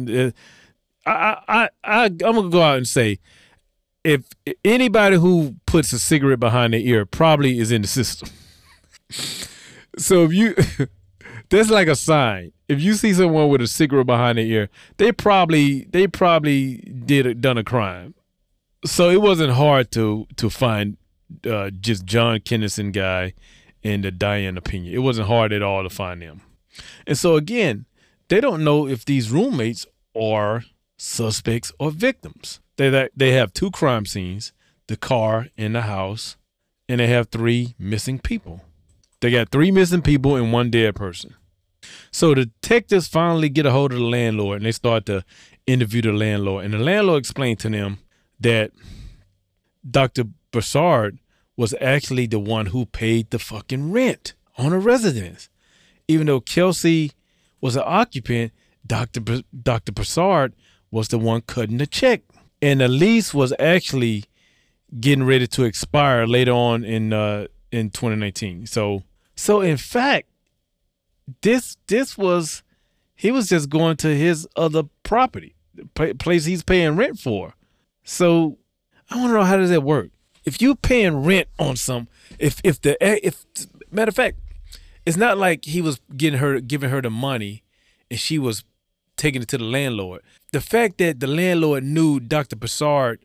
I'm gonna go out and say, if anybody who puts a cigarette behind their ear probably is in the system. So if you, that's like a sign. If you see someone with a cigarette behind their ear, they probably done a crime. So it wasn't hard to find just John Kennison guy and the Diana Pena. It wasn't hard at all to find them. And so again, they don't know if these roommates are suspects or victims. They have 2 crime scenes, the car and the house, and they have 3 missing people. They got 3 missing people and 1 dead person. So the detectives finally get a hold of the landlord and they start to interview the landlord. And the landlord explained to them that Dr. Broussard was actually the one who paid the fucking rent on a residence. Even though Kelsey was an occupant, Dr. Broussard was the one cutting the check. And the lease was actually getting ready to expire later on in 2019. So in fact, he was just going to his other property, the place he's paying rent for. So I want to know, how does that work? If you paying rent on if matter of fact, it's not like he was giving her the money and she was taking it to the landlord. The fact that the landlord knew Dr. Broussard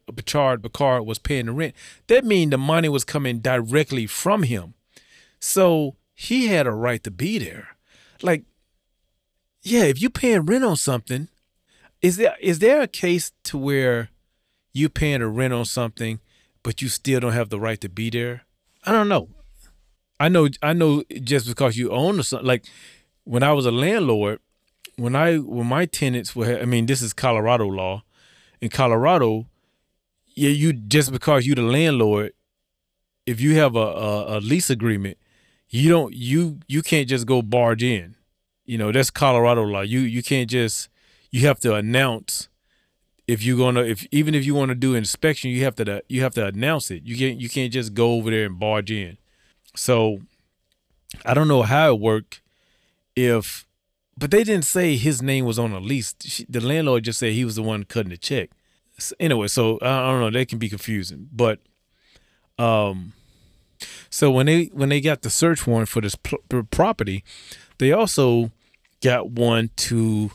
was paying the rent, that means the money was coming directly from him. So he had a right to be there. Like, yeah, if you paying rent on something, is there a case to where you paying a rent on something, but you still don't have the right to be there? I don't know. I know just because you own something, like when I was a landlord, when my tenants were, I mean, this is Colorado law. In Colorado, yeah, you just because you the landlord, if you have a lease agreement, you can't just go barge in. You know, that's Colorado law. You can't just, you have to announce even if you want to do inspection, you have to announce it. You can't just go over there and barge in. So I don't know how it worked but they didn't say his name was on a lease. The landlord just said he was the one cutting the check. Anyway, so I don't know. That can be confusing. But so when they got the search warrant for this property, they also got one to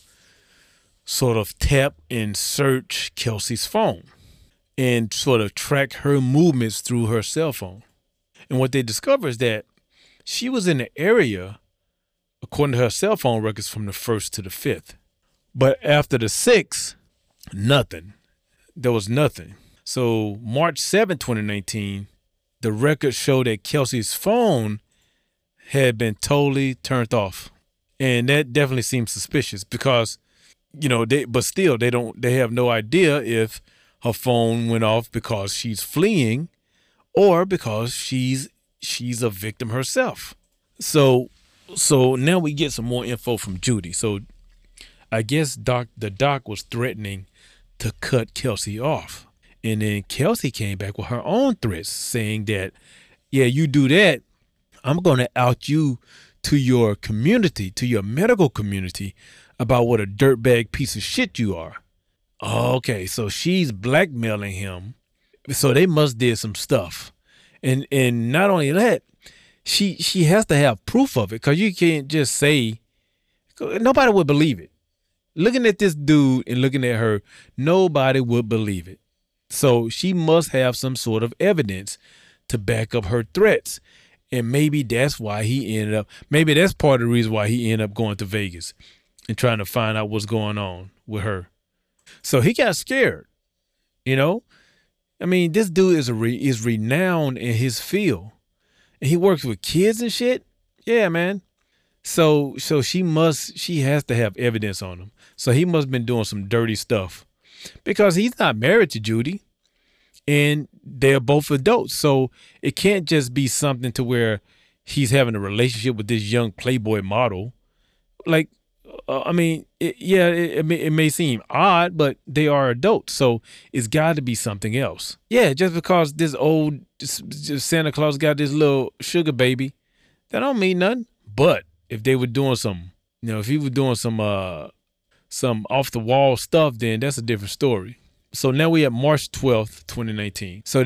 sort of tap and search Kelsey's phone and sort of track her movements through her cell phone. And what they discovered is that she was in the area, according to her cell phone records, from the 1st to the 5th. But after the 6th, nothing. There was nothing. So March 7, 2019, the records show that Kelsey's phone had been totally turned off. And that definitely seems suspicious because, you know, they have no idea if her phone went off because she's fleeing or because she's a victim herself. So now we get some more info from Judy. So I guess the doc was threatening to cut Kelsey off. And then Kelsey came back with her own threats saying that, yeah, you do that, I'm going to out you to your community, to your medical community, about what a dirtbag piece of shit you are. Okay, so she's blackmailing him. So they must did some stuff. And not only that, she has to have proof of it, because you can't just say, nobody would believe it. Looking at this dude and looking at her, nobody would believe it. So she must have some sort of evidence to back up her threats. And maybe that's why maybe that's part of the reason why he ended up going to Vegas and trying to find out what's going on with her. So he got scared, you know? I mean, this dude is renowned in his field. And he works with kids and shit. Yeah, man. So she has to have evidence on him. So he must have been doing some dirty stuff because he's not married to Judy and they're both adults. So it can't just be something to where he's having a relationship with this young Playboy model. Like, I mean, it may seem odd, but they are adults. So it's got to be something else. Yeah, just because this old Santa Claus got this little sugar baby, that don't mean nothing. But if they were doing some, you know, if he was doing some off the wall stuff, then that's a different story. So now we have March 12th, 2019. So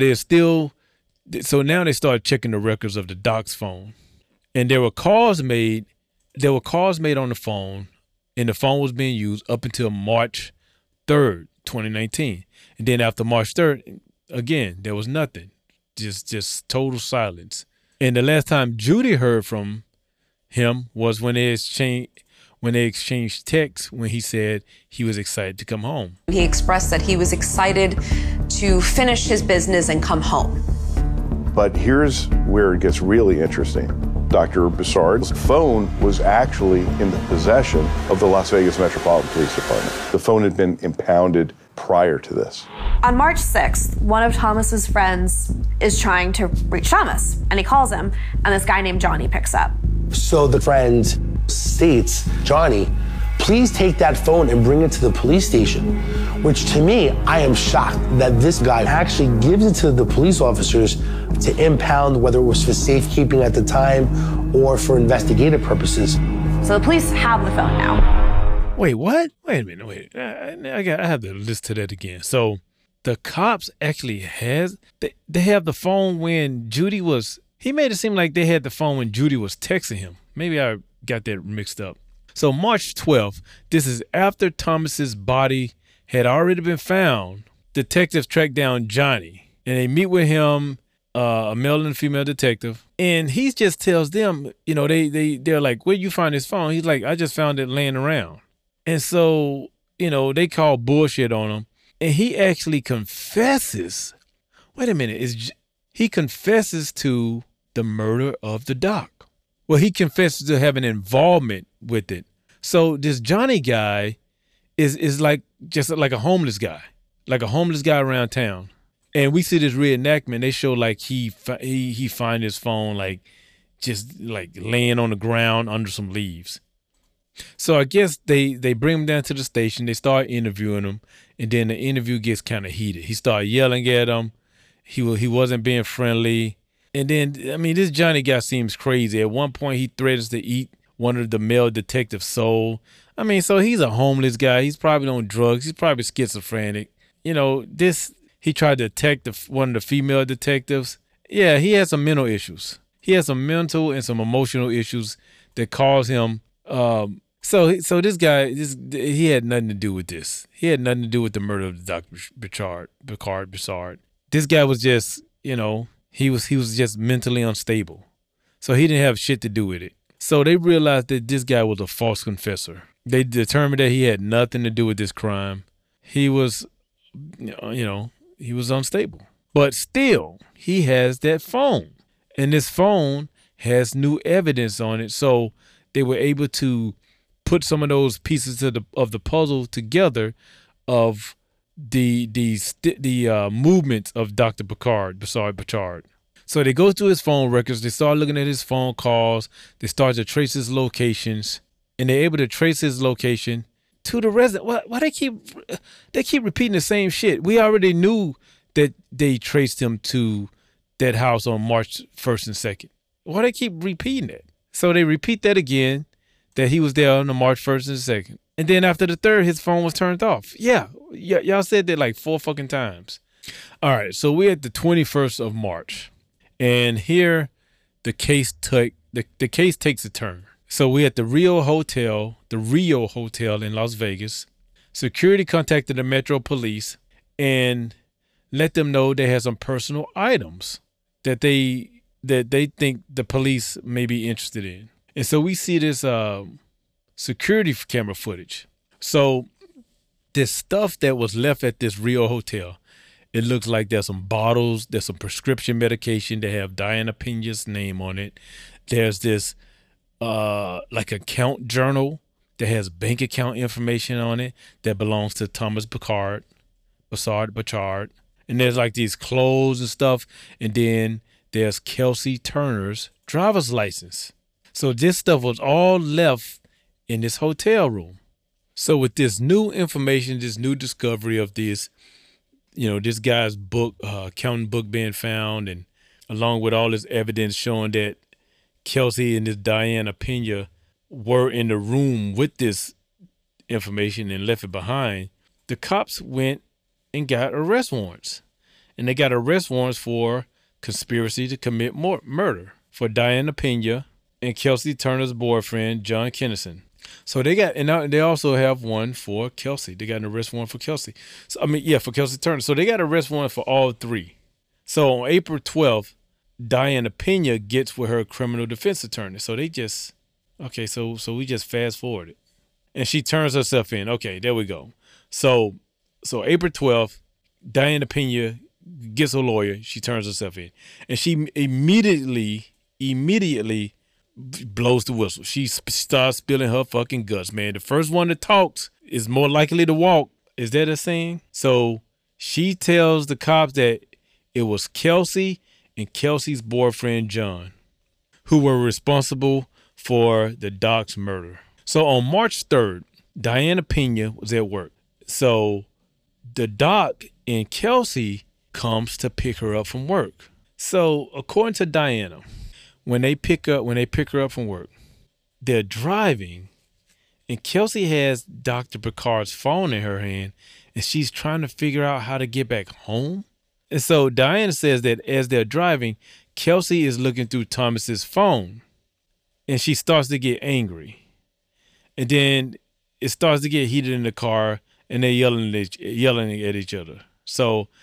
now they started checking the records of the doc's phone. And there were calls made on the phone, and the phone was being used up until March 3rd, 2019. And then after March 3rd, again, there was nothing. Just total silence. And the last time Judy heard from him was when they exchanged texts when he said he was excited to come home. He expressed that he was excited to finish his business and come home. But here's where it gets really interesting. Dr. Broussard's phone was actually in the possession of the Las Vegas Metropolitan Police Department. The phone had been impounded prior to this. On March 6th, one of Thomas's friends is trying to reach Thomas, and he calls him, and this guy named Johnny picks up. So the friend states, Johnny, please take that phone and bring it to the police station. Which to me, I am shocked that this guy actually gives it to the police officers to impound, whether it was for safekeeping at the time or for investigative purposes. So the police have the phone now. Wait, what? Wait a minute, wait. I have to listen to that again. So the cops actually they have the phone when Judy was, he made it seem like they had the phone when Judy was texting him. Maybe I got that mixed up. So March 12th, this is after Thomas's body had already been found. Detectives track down Johnny and they meet with him a male and a female detective, and he just tells them, you know, they're like, where you find this phone? He's like, I just found it laying around. And so, you know, they call bullshit on him, and he actually confesses. Wait a minute, he confesses to the murder of the doc. Well, he confesses to having involvement with it. So this Johnny guy is like just like a homeless guy around town. And we see this reenactment. They show like he find his phone like just like laying on the ground under some leaves. So I guess they bring him down to the station. They start interviewing him, and then the interview gets kind of heated. He started yelling at him. He wasn't being friendly. And then, I mean, this Johnny guy seems crazy. At one point, he threatens to eat one of the male detective's soul. I mean, so he's a homeless guy. He's probably on drugs. He's probably schizophrenic. You know, he tried to attack one of the female detectives. Yeah, he has some mental issues. He has some mental and some emotional issues that cause him. So this guy, he had nothing to do with this. He had nothing to do with the murder of Dr. Picard Broussard. This guy was just, you know, he was just mentally unstable. So he didn't have shit to do with it. So they realized that this guy was a false confessor. They determined that he had nothing to do with this crime. He was, you know, he was unstable. But still, he has that phone. And this phone has new evidence on it. So they were able to put some of those pieces of the puzzle together of the movements of Dr. Broussard. So they go through his phone records. They start looking at his phone calls. They start to trace his locations, and they're able to trace his location to the resident. Why they keep repeating the same shit? We already knew that they traced him to that house on March 1st and 2nd. Why they keep repeating it? So they repeat that again, that he was there on the March 1st and 2nd. And then after the 3rd, his phone was turned off. Yeah, y'all said that like 4 fucking times. All right, so we're at the 21st of March. And here the case takes a turn. So we're at the Rio Hotel in Las Vegas. Security contacted the Metro Police and let them know they had some personal items that they think the police may be interested in. And so we see this security camera footage. So this stuff that was left at this Rio Hotel, it looks like there's some bottles, there's some prescription medication that have Diana Pena's name on it. There's this like account journal that has bank account information on it that belongs to Thomas Broussard. And there's like these clothes and stuff. And then there's Kelsey Turner's driver's license. So this stuff was all left in this hotel room. So with this new information, this new discovery of this, you know, this guy's book, accounting book being found, and along with all this evidence showing that Kelsey and this Diana Pena were in the room with this information and left it behind, the cops went and got arrest warrants. And they got arrest warrants for conspiracy to commit murder for Diana Pena and Kelsey Turner's boyfriend, John Kennison. So they got, and now they also have one for Kelsey. They got an arrest warrant for Kelsey. So, for Kelsey Turner. So they got an arrest warrant for all three. So on April 12th, Diana Pena gets with her criminal defense attorney. So they just, so we just fast forwarded. And she turns herself in. Okay, there we go. So April 12th, Diana Pena gets a lawyer. She turns herself in. And she immediately blows the whistle. She starts spilling her fucking guts, man. The first one that talks is more likely to walk. Is that a saying? So she tells the cops that it was Kelsey and Kelsey's boyfriend, John, who were responsible for the doc's murder. So on March 3rd, Diana Pena was at work. So the doc and Kelsey comes to pick her up from work. So according to Diana, when they pick her up from work, they're driving, and Kelsey has Dr. Picard's phone in her hand, and she's trying to figure out how to get back home. And so Diana says that as they're driving, Kelsey is looking through Thomas's phone, and she starts to get angry. And then it starts to get heated in the car, and they're yelling at each other. So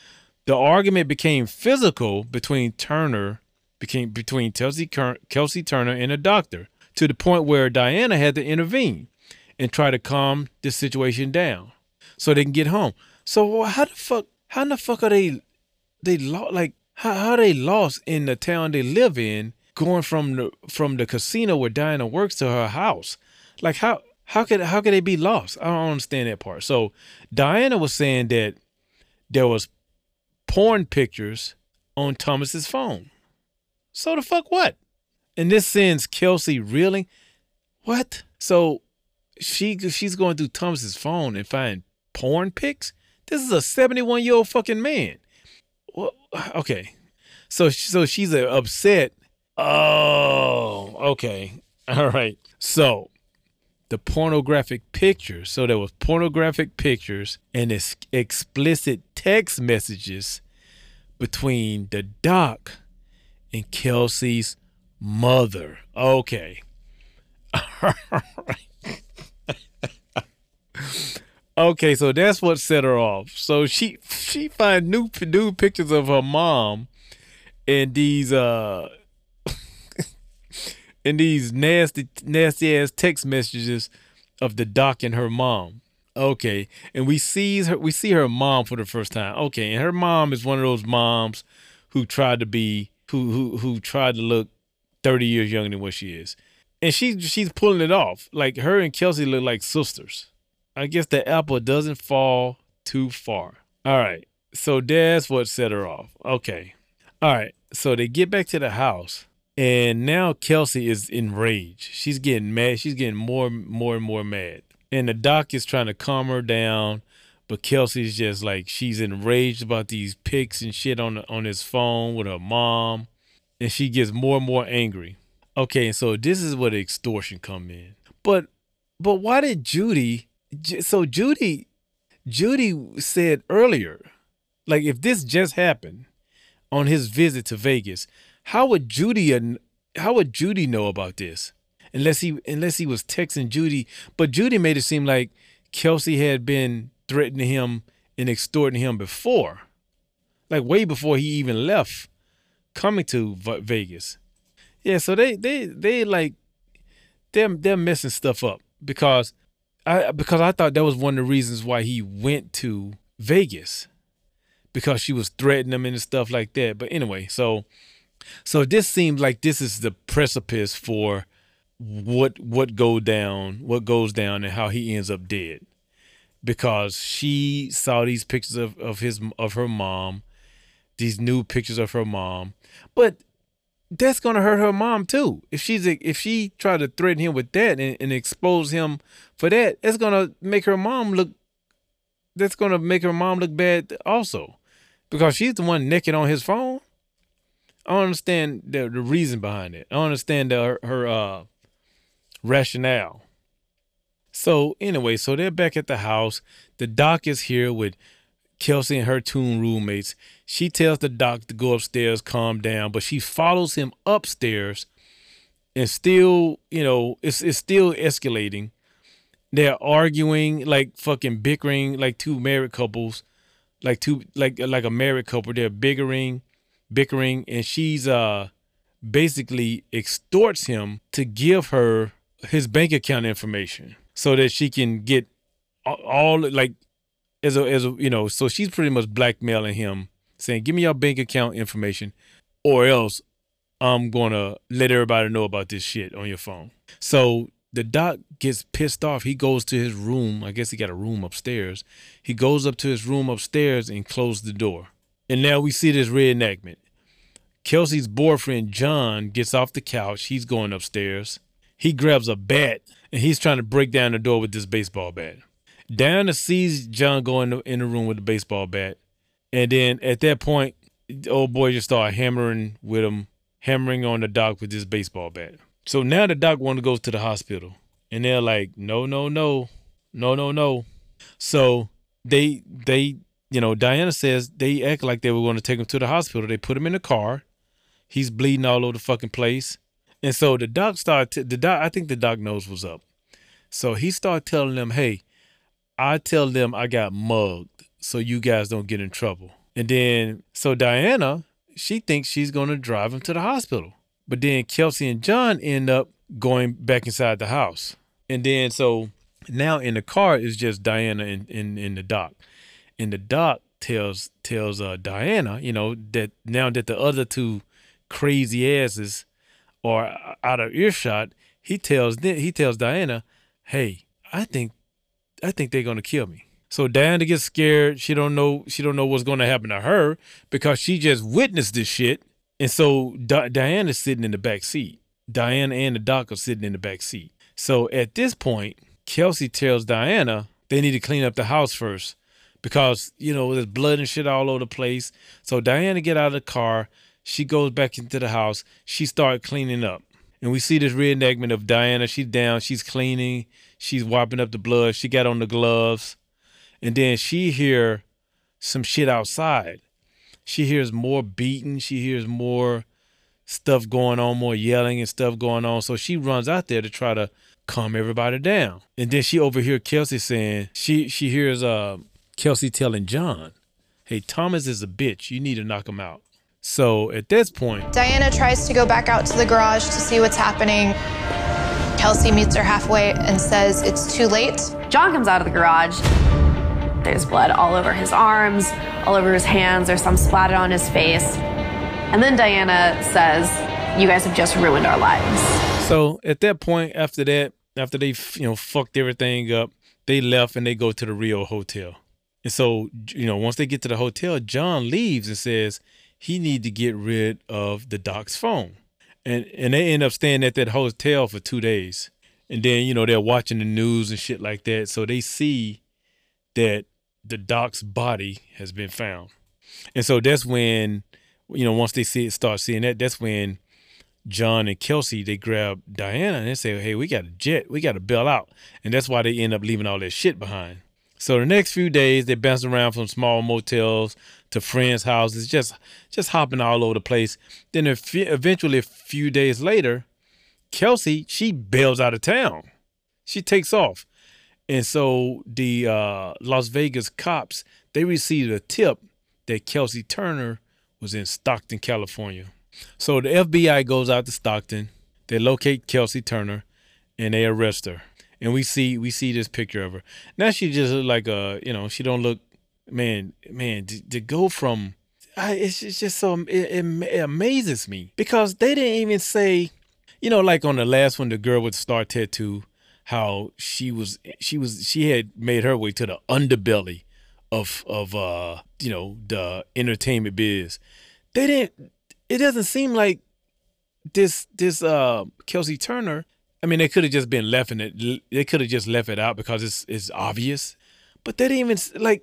The argument became physical between Kelsey Turner and a doctor, to the point where Diana had to intervene and try to calm the situation down so they can get home. So how in the fuck are they how they lost in the town they live in, going from the casino where Diana works to her house? Like how could they be lost? I don't understand that part. So Diana was saying that there was porn pictures on Thomas's phone. So the fuck what? And this sends Kelsey reeling. What? So she's going through Thomas's phone and find porn pics? This is a 71-year-old fucking man. Well, okay. So she's upset. Oh, okay. All right. So the pornographic pictures. So there was pornographic pictures and explicit text messages between the doc and Kelsey's mother. Okay. All right. Okay, so that's what set her off. So she find new pictures of her mom and these nasty ass text messages of the doc and her mom. Okay, and we see her mom for the first time. Okay, and her mom is one of those moms who tried to be who tried to look 30 years younger than what she is, and she's pulling it off. Like her and Kelsey look like sisters. I guess the apple doesn't fall too far. All right, so that's what set her off. Okay, all right, so they get back to the house. And now Kelsey is enraged. She's getting mad. She's getting more and more mad. And the doc is trying to calm her down, but Kelsey's just like, she's enraged about these pics and shit on his phone with her mom. And she gets more and more angry. Okay, so this is where the extortion come in. But why did Judy said earlier, like if this just happened on his visit to Vegas, how would Judy know about this? Unless he was texting Judy. But Judy made it seem like Kelsey had been threatening him and extorting him before. Like way before he even left coming to Vegas. Yeah, so they're messing stuff up because I thought that was one of the reasons why he went to Vegas, because she was threatening him and stuff like that. But anyway, so this seems like this is the precipice for what goes down and how he ends up dead, because she saw these pictures of her mom, these new pictures of her mom. But that's gonna hurt her mom too. If she tried to threaten him with that and expose him for that, that's gonna make her mom look bad also, because she's the one naked on his phone. I don't understand the reason behind it. I don't understand her rationale. So anyway, so they're back at the house. The doc is here with Kelsey and her two roommates. She tells the doc to go upstairs, calm down, but she follows him upstairs, and still, it's still escalating. They're arguing, like fucking bickering, like two married couples, like a married couple. They're bickering, and she's basically extorts him to give her his bank account information so that she can get all like so she's pretty much blackmailing him, saying, give me your bank account information or else I'm gonna let everybody know about this shit on your phone. So the doc gets pissed off. He goes to his room. I guess he got a room upstairs. He goes up to his room upstairs and closes the door. And now we see this reenactment. Kelsey's boyfriend, John, gets off the couch. He's going upstairs. He grabs a bat and he's trying to break down the door with this baseball bat. Diana sees John go in the room with the baseball bat. And then at that point, the old boy just started hammering on the doc with this baseball bat. So now the doc wants to go to the hospital. And they're like, no. So they Diana says they act like they were going to take him to the hospital. They put him in the car. He's bleeding all over the fucking place. And so the doc I think the doc knows what's up. So he started telling them, hey, I tell them I got mugged so you guys don't get in trouble. And then, so Diana, she thinks she's going to drive him to the hospital. But then Kelsey and John end up going back inside the house. And then, so now in the car is just Diana in the doc. And the doc tells Diana, you know, that now that the other two crazy asses are out of earshot, he tells Diana, hey, I think they're going to kill me. So Diana gets scared. She don't know what's going to happen to her because she just witnessed this shit. And so Diana's sitting in the back seat. Diana and the doc are sitting in the back seat. So at this point, Kelsey tells Diana they need to clean up the house first because, you know, there's blood and shit all over the place. So Diana get out of the car. She goes back into the house. She starts cleaning up. And we see this reenactment of Diana. She's down. She's cleaning. She's wiping up the blood. She got on the gloves. And then she hear some shit outside. She hears more beating. She hears more stuff going on, more yelling and stuff going on. So she runs out there to try to calm everybody down. And then she overhears Kelsey saying, she hears Kelsey telling John, hey, Thomas is a bitch. You need to knock him out. So at this point, Diana tries to go back out to the garage to see what's happening. Kelsey meets her halfway and says it's too late. John comes out of the garage. There's blood all over his arms, all over his hands. There's some splattered on his face. And then Diana says, you guys have just ruined our lives. So at that point, after they, fucked everything up, they left and they go to the Rio Hotel. And so, once they get to the hotel, John leaves and says he need to get rid of the doc's phone. And they end up staying at that hotel for 2 days. And then, they're watching the news and shit like that. So they see that the doc's body has been found. And so that's when, once they start seeing that, that's when John and Kelsey, they grab Diana and they say, hey, we got a jet. We got to bail out. And that's why they end up leaving all that shit behind. So the next few days, they bounce around from small motels to friends' houses, just hopping all over the place. Then eventually, a few days later, Kelsey, she bails out of town. She takes off. And so the Las Vegas cops, they received a tip that Kelsey Turner was in Stockton, California. So the FBI goes out to Stockton. They locate Kelsey Turner, and they arrest her. And we see this picture of her. Now she just look like she don't look, man, to go from, it's just so, it amazes me. Because they didn't even say, like on the last one, the girl with the star tattoo, how she had made her way to the underbelly of the entertainment biz. It doesn't seem like this Kelsey Turner, I mean, they could have just been they could have just left it out because it's obvious. But they didn't even,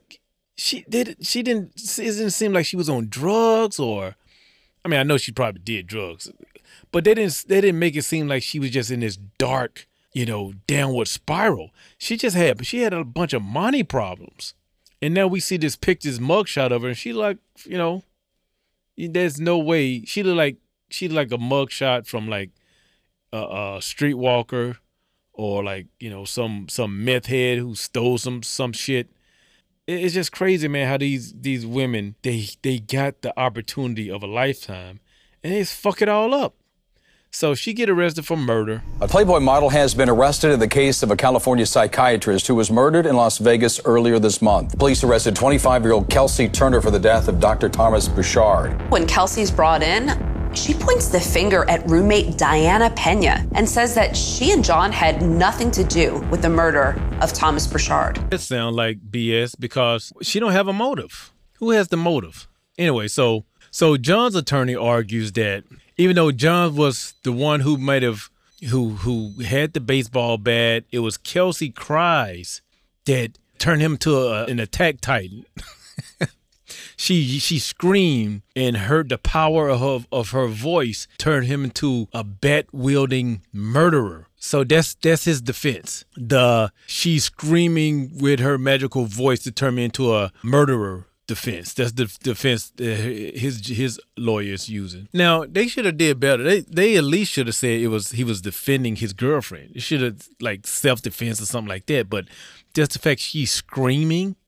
it didn't seem like she was on drugs or, I mean, I know she probably did drugs, but they didn't make it seem like she was just in this dark, downward spiral. She had a bunch of money problems. And now we see this mugshot of her, and she like, there's no way. She look like a mugshot from like a streetwalker or like, some meth head who stole some shit. It's just crazy, man, how these women, they got the opportunity of a lifetime and they just fuck it all up. So she get arrested for murder. A Playboy model has been arrested in the case of a California psychiatrist who was murdered in Las Vegas earlier this month. Police arrested 25-year-old Kelsey Turner for the death of Dr. Thomas Bouchard. When Kelsey's brought in, she points the finger at roommate Diana Pena and says that she and John had nothing to do with the murder of Thomas Bouchard. It sounds like BS because she don't have a motive. Who has the motive? Anyway, so John's attorney argues that even though John was the one who who had the baseball bat, it was Kelsey cries that turned him to an attack titan. She screamed and heard the power of her voice turned him into a bat-wielding murderer. So that's his defense. She's screaming with her magical voice to turn me into a murderer defense. That's the defense his lawyer's using. Now, they should have did better. They at least should have said he was defending his girlfriend. It should have like self-defense or something like that. But just the fact she's screaming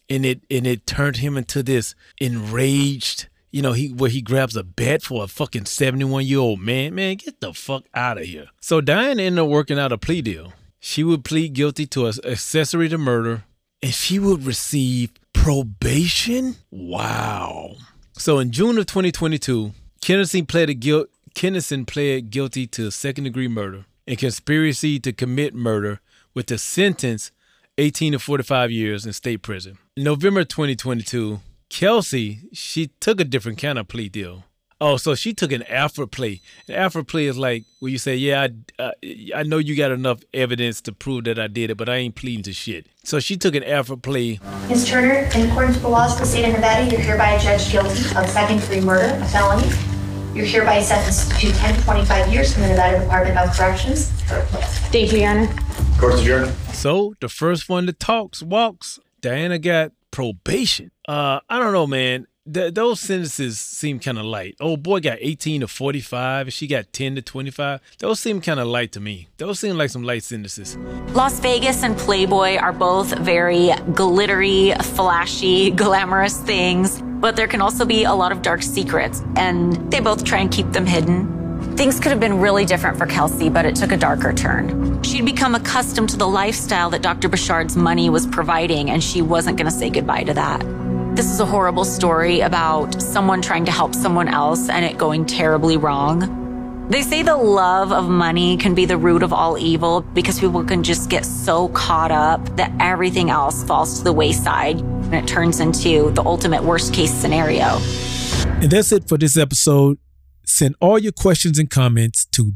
And it turned him into this enraged, where he grabs a bat for a fucking 71-year-old man. Man, get the fuck out of here. So Diane ended up working out a plea deal. She would plead guilty to accessory to murder, and she would receive probation? Wow. So in June of 2022, Kennison pled guilty to second-degree murder and conspiracy to commit murder with a sentence 18 to 45 years in state prison. In November 2022, Kelsey, she took a different kind of plea deal. Oh, so she took an Alford plea. An Alford plea is like where you say, yeah, I know you got enough evidence to prove that I did it, but I ain't pleading to shit. So she took an Alford plea. Ms. Turner, in accordance with the laws of the state of Nevada, you're hereby adjudged guilty of second-degree murder, a felony. You're hereby sentenced to 10 to 25 years from the Nevada Department of Corrections. Thank you, Your Honor. Court's adjourned. So the first one that walks. Diana got probation. I don't know, man. Those sentences seem kind of light. Old boy got 18 to 45, and she got 10 to 25. Those seem kind of light to me. Those seem like some light sentences. Las Vegas and Playboy are both very glittery, flashy, glamorous things, but there can also be a lot of dark secrets, and they both try and keep them hidden. Things could have been really different for Kelsey, but it took a darker turn. She'd become accustomed to the lifestyle that Dr. Bashard's money was providing, and she wasn't going to say goodbye to that. This is a horrible story about someone trying to help someone else and it going terribly wrong. They say the love of money can be the root of all evil because people can just get so caught up that everything else falls to the wayside and it turns into the ultimate worst case scenario. And that's it for this episode. Send all your questions and comments to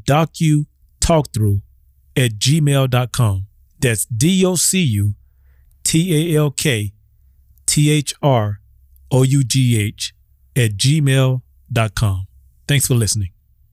docutalkthrough@gmail.com. That's DOCUTALKTHROUGH@gmail.com. Thanks for listening.